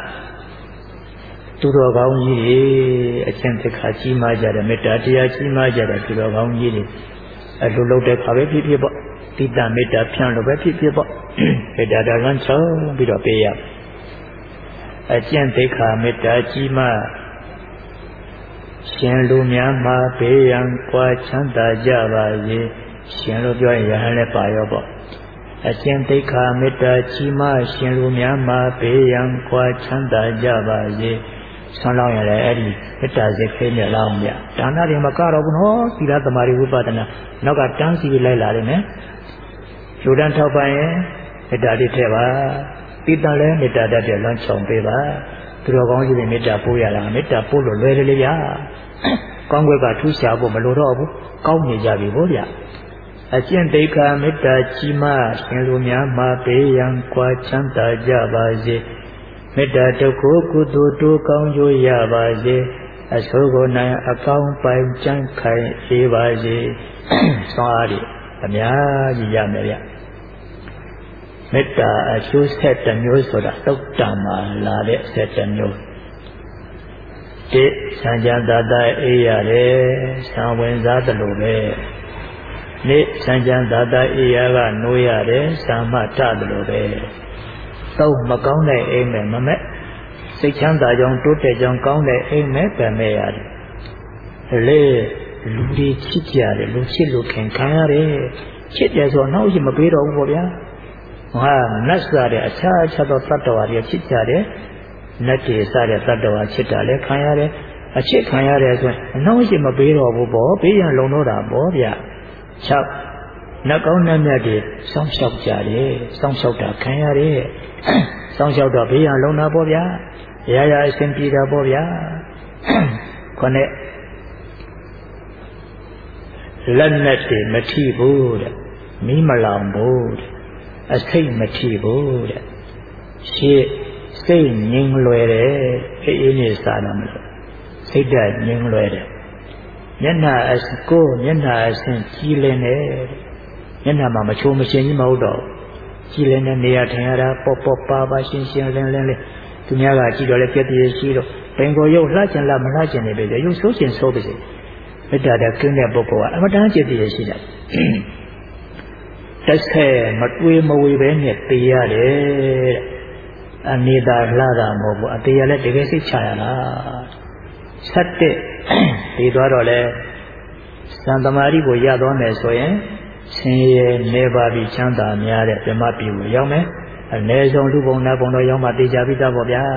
သူတော်ကောင်းကြီးတွေအကျင့်တက္ခကြီးမားကြတယ်မေတ္တာတရားကြီးမားကြတယ်သူတော်ကောင်းကြီးတွေအလိုလုပ်တဲ့ခါပဲဖြစ်ဖြစ်ပေါ့တိတ္တမေတ္တာဖြန့်လို့ပဲဖြစ်ဖြစ်ပေါ့မေတ္တာတော်လမ်းချောင်းပြီးတော့ပေးရအကျင့်တက္ခမေတ္တာကြီးမားရှင်လူများမှာဘေးရန်ကွာချမ်းသာကြပါစေရှင်လို့ပြောရင်ယဟန်လည်းပါရောပေါ့အကျင့်သိက္ခာမေတ္တာကြီးမားရှင်လူများမှာဘေးရန်ကွာချမ်းသာကြပါစေဆွမ်းလောင်းရတဲ့အဲ့ဒီမေတ္တာစိတ်ခဲနဲ့လောင်းကြဒါနတွေမကတော့ဘူးနော်သီလသမာဓိဝိပဿနာနောက်ကတန်းစီလိုက်လာတယ်နော်လူတန်းထောက်ပံ့ရင်မေတ္တာတွေထည့်ပါတိတ္တလည်းမေတ္တာတတ်တဲ့လွန်ချောင်ပေးပါသူတော်ကောင်းကြီးတွေမေတ္တာပို့ရတာမေတ္တာပို့လို့လွယ်တယ်လေဗျာကောင်းွက်ကထူးရှားဖို့မလိုတော့ဘူးကောင်းနေကြပြီဗောဗျာအကျင့်သိက္ခာမေတ္တာကြီးမားရှင်လူများမှာဘေးရန်ကွာချမ်းသာကြပါစေမေတ္တာတကုကုသိုလ်တို့ကောင်းကျိုးရပါစေအဆိုးကိုနိုင်အကောင်းပိုင်ကြံ့ခိုင်အေးပါစေဆောင်းအားဖြင့်အများကြီးရမယ်ဗျမေတ္တာအကျိုးဆက်တစ်မျိုးဆိုတာသုတ်တံမှာလာတဲ့ဆက်တစ်မျိုးတိစံကြံသာသာအေးရတယ်ဆံဝင်စားတယ်လို့ပဲနေ့စံကြံသာသာအေးရကနိုးရတယ်ဆံမထတယ်လို့ပဲသုံးမကောင်းတဲ့အိမ်မဲ့မမဲ့စိတ်ချမ်းသာကြောင်းတိုးတက်ကြောင်းကောင်းတဲ့အိမ်မဲ့ပဲမဲ့ရတယ်လေလူတွေချစ်ကြတယ်လူချစ်လို့ခင်ခံရတယ်ချစ်တယ်ဆိုတော့နောက်ရှိမပေးတော့ဘူးပေါ့ဗျာဟာနတ်စားတဲ့အခြားအခြားသောတတ္တဝါတွေချစ်ကြတယ်နတ်တွေစားတဲ့တတ္တဝါချစ်တာလည်းခံရတယ်အချစ်ခံရတယ်ဆိုရင်နောက်ရှိမပေးတော့ဘူးပေါ့ပေးရလုံတော့တာပေါ့ဗျာ၆နတ်ကောင်းနတ်မြတ်တွေစောင့်ရှောက်ကြတယ်စောင့်ရှောက်တာခံရတယ်စောင့်ရှောက်တော့ပေးရလုံတာပေါ့ဗျာရရအရှင်ပြေတာပေါ့ဗျာခொနဲ့လက်နဲ့တွေမထိဘူးတဲ့မီးမလောင်ဘူးတဲ့အစိတ်မထိဘူးတဲ့ရှေ့စိတ်ငြိမ်လွယ်တယ်အေးအေးနေစားတော့မလို့စိတ်ဓာတ်ငြိမ်လွယ်တယ်မျက်နှာအကိုမျက်နှာအဆင့်ကြီးလင်းတယ်မျက်နှာမှာမချိုးမရှင်ကြီးမဟုတ်တော့ကြီးလင်းတဲ့နေရာထိုင်ရတာပေါ့ပေါ့ပါပါရှင်းရှင်းလင်းလင်းလေးသူများကကြည့်တော့လည်းပြည့်ပြည့်ရှိတော့ပင်ကိုရုပ်လှချင်လားမလှချင်နေပဲရုပ်ဆိုးချင်ဆိုးပါစေမေတ္တာတဲ့ကျင်းတဲ့ပုဂ္ဂိုလ်ကအမတန်ကြည်ပြည့်ရှိတယ်တက်ဆဲမတွေးမဝေပဲနဲ့သိရတယ်အနေသာလှတာမဟုတ်ဘူးအသေးရလည်းတကယ်စိတ်ချရတာဆက်တဲ့ဒီသွားတော့လဲသံသမารိကိုရသွားမယ်ဆိုရင်ဆင်းရဲနေပါပြီချမ်းသာများတဲ့ဓမ္မပြည်ကိုရောက်မယ်အနည်းဆုံးလူပုံနာပုံတော့ရောက်မှသိကြပြီသားပေါ့ဗျာ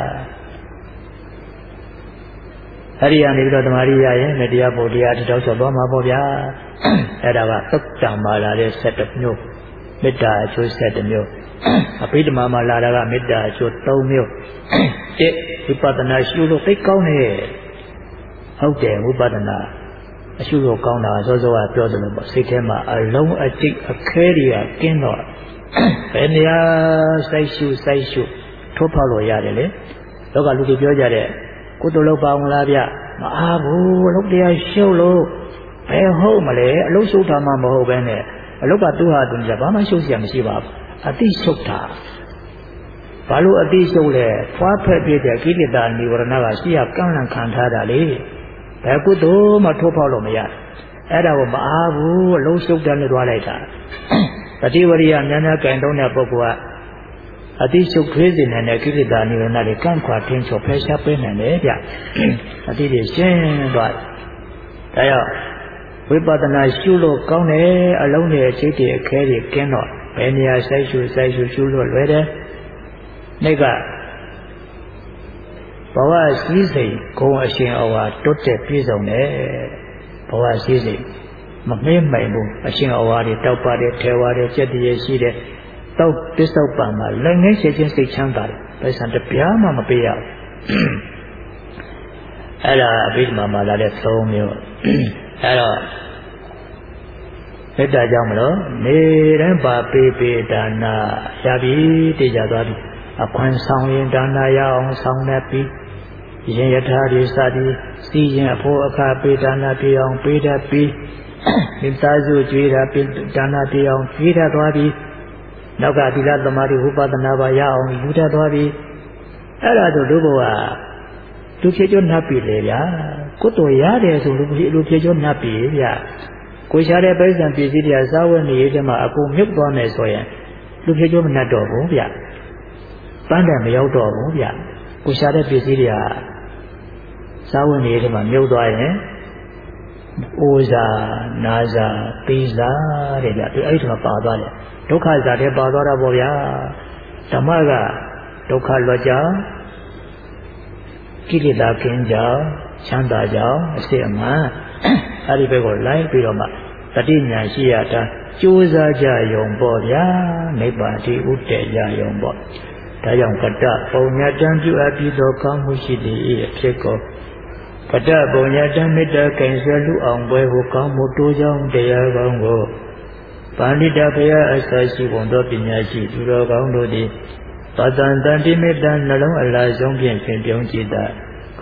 အဲ့ဒီကနေပြီးတော့ဓမ္မရိရရင်မေတ္တာပုဒ်တရားတစ်တောက်ဆော့သွားမှာပေါ့ဗျာအဲ့ဒါကသုတ်တံမှာလာတဲ့ဆက်တစ်မျိုးမေတ္တာအကျိုးဆက်တစ်မျိုးအဘိဓမ္မာမှာလာတာကမေတ္တာအကျိုးသုံးမျိုးတစ်ဝိပဿနာရှုလို့သိကောင်းတယ်ဟုတ်တယ်ဝိပဿနာအရှုလို့ကောင်းတာစောစောကပြောသလိုပေါ့စိတ်ထဲမှာအလုံးအကျိတ်အခဲတွေကကင်းတော့ဘယ်နေရာစိုက်ရှုစိုက်ရှုထိုးဖောက်လို့ရတယ်လေလောကလူတွေပြောကြတဲ့ကုသိုလ်လုပ်ပါအောင်လားဗျမအားဘူးအလုပ်တရားရှုပ်လို့ဘယ်ဟုတ်မလဲအလုပ်ရှုပ်တာမှမဟုတ်ပဲနဲ့အလုပ်ကသူ့ဟာသူကြဘာမှရှုပ်เสียမရှိပါဘူးအတိရှုပ်တာဘာလို့အတိရှုပ်လဲဖွားဖက်ပြတဲ့ကိလေသာនិဝရဏကရှိရကန့်လန့်ခံထားတာလေဘယ်ကုသိုလ်မှထိုးဖောက်လို့မရအဲ့ဒါကိုမအားဘူးအလုံးရှုပ်တယ်လို့သွားလိုက်တာတတိဝရိယများများကင်တုံးတဲ့ပုဂ္ဂိုလ်ကအတိရှုပ်ထွေးစေနိုင်တဲ့ကိလေသာនិဝရဏတွေကန့်ခွာတင်းချော်ဖယ်ရှားပေးနိုင်တယ်ဗျအတိတွေရှင်းသွားတယ်ဒါကြောင့်ဝိပဿနာရှုလို့ကောင်းတယ်အလုံးတွေအချိတ်တွေအခဲတွေကင်းတော့ဘယ်နေရာစိုက်ရှုစိုက်ရှုရှုလို့လွယ်တယ်နေ့ကဘဝစည်းစိမ်ဂုံအရှင်အဝါတွတ်တဲ့ပြည့်စုံတယ်ဘဝစည်းစိမ်မမေ့မိုင်ဘူးအရှင်အဝါတွေတောက်ပါတယ်ထဲဝါတယ်စက်တည်းရှိတယ်တောက်ပစ္စုပန်မှာလက်ငယ်ချက်ချင်းစိတ်ချမ်းသာတယ်ဘယ်ဆံတပြားမှမပေးရဘူးအဲ့ဒါအဘိဓမ္မာမှာလာတဲ့သုံးမျိုးအဲ့တော့မေတ္တာကြောင့်မလို့နေတိုင်းပါပေးပေးဒါနာရပြီတည်ကြသွားပြီအခွင့်ဆောင်ရင်ဒါနာရအောင်ဆောင်နေပြီရင်ယထာတွေစသည်စီရင်အဖို့အခါပေးဒါနာပြအောင်ပေးတတ်ပြီမိသားစုကြွေးတာပေးဒါနာပြအောင်ကြွေးတတ်သွားပြီနောက်ကသီလသမာဓိဝိပဿနာပါရအောင်ယူတတ်သွားပြီအဲ့ဒါတို့တို့ဘဝသူဖြစ်ကျွတ်နှပ်ပြီလေဗျာကိုယ်တော်ရတယ်ဆိုလို့လူဖြစ်ကျွတ်နှပ်ပြီဗျာကိုရှားတဲ့ပိဿံပစ္စည်းတရားစားဝတ်နေရေးတည်းမှာအကုန်မြုပ်သွားမယ်ဆိုရင်လူဖြစ်ကျွတ်မနှပ်တော့ဘူးဗျာပန်းတယ်မရောက်တော့ဘူးဗျကိုရှာတဲ့ပစ္စည်းတွေကစားဝင်နေတယ်မှာမြုပ်သွားရင်အိုဇာနာဇာပိဇာတဲ့ဗျဒီအဲ့ဒီမှာပါသွားတယ်ဒုက္ခဇာတဲ့ပါသွားတာပေါ့ဗျာဓမ္မကဒုက္ခလွတ်ကြောင်းကိလေသာကင်းကြောင်းချမ်းသာကြောင်းအစစ်အမှန်အဲ့ဒီဘက်ကိုလိုက်ပြီးတော့မှတတိညာရှိရတာကြိုးစားကြယုံပေါ့ဗျာနိဗ္ဗာန်ဒီဥတ္တရယုံပေါ့ဒါကြောင့်ကတ္တပုံညာတံပြုအပ်ပြီးသောကောင်းမှုရှိသည်၏ဖြစ်ကိုကတ္တပုံညာတံမေတ္တာကံဆွဲလူအောင်ပွဲကိုကောင်းမှုတိုးကြောင်းတရားကောင်းကိုပါဠိတဘုရားအစရှိပုံသောပညာရှိသူတော်ကောင်းတို့သည်ပတ္တန်တန်တိမေတ္တာနှလုံးအလားဆုံးဖြင့်ဖြင့်ပြုံးကြည်တာက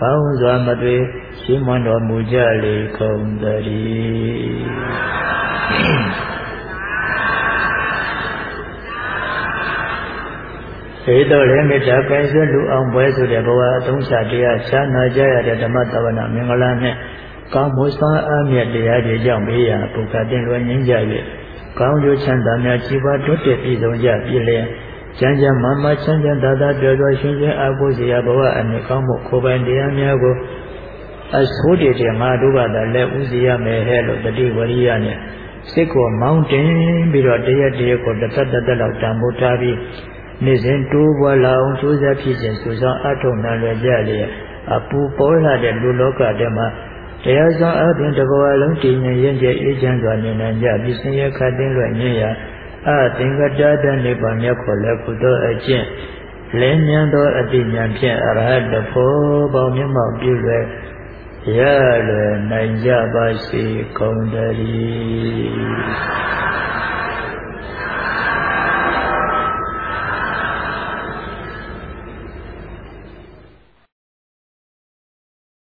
ကောင်းစွာမသွေရှိမွန်တော်မူကြလေကုန်သတည်းေတော်လည်းမေတ္တာကိုင်းဆွဲလူအောင်ပွဲဆိုတဲ့ဘဝအသုံးချတရားချမ်းသာကြရတဲ့ဓမ္မသဝနာမင်္ဂလာနဲ့ကောင်းမှုစွမ်းအားမြတ်တရားတွေကြောင့်ဘေးရန်ပုဂ္ဂတင်လွယ်ငြိမ်းကြ၍ကောင်းကျိုးချမ်းသာများကြီးပွားတိုးတက်ပြည်စုံကြပြည်လျက်ကျမ်းကျမ်းမာမာချမ်းချမ်းသာသာပျော်ပျော်ရွှင်ရွှင်အားကိုးစရာဘဝအနေကောင်းမှုခိုးပိုင်တရားများကိုအဆိုးတည်းတည်းငါတို့ကသာလက်ဦးစီရမယ်ဟဲ့လို့တတိဝရိယနဲ့စိတ်ကိုမောင်းတင်ပြီးတော့တရက်တရက်ကိုတစ်သက်တစ်သက်လောက်တန်ဖိုးထားပြီးနေ့စဉ်တိုးပွားလာအောင်ကြိုးစားဖြစ်ခြင်းဆိုဆောင်အထုံနာလွယ်ကြလျက်အပူပေါ်လာတဲ့လူလောကထဲမှာတရားဆောင်အပြင်တစ်ဘဝလုံးတည်ငြိမ်ရင့်ကျက်အေးချမ်းစွာနေနိုင်ကြပြီးဆင်းရဲခတ်သိမ်းလွယ်ညင်ရာအသင်္ကတတနိဗ္ဗာန်မြတ်ခေါ်လက်ကုသောအကျင့်လင်းမြန်သောအတိညာဖြင့်အရဟတဖို့ပေါင်းမျက်မှောက်ပြုလွယ်ရလွယ်နိုင်ကြပါစေကုန်သတည်း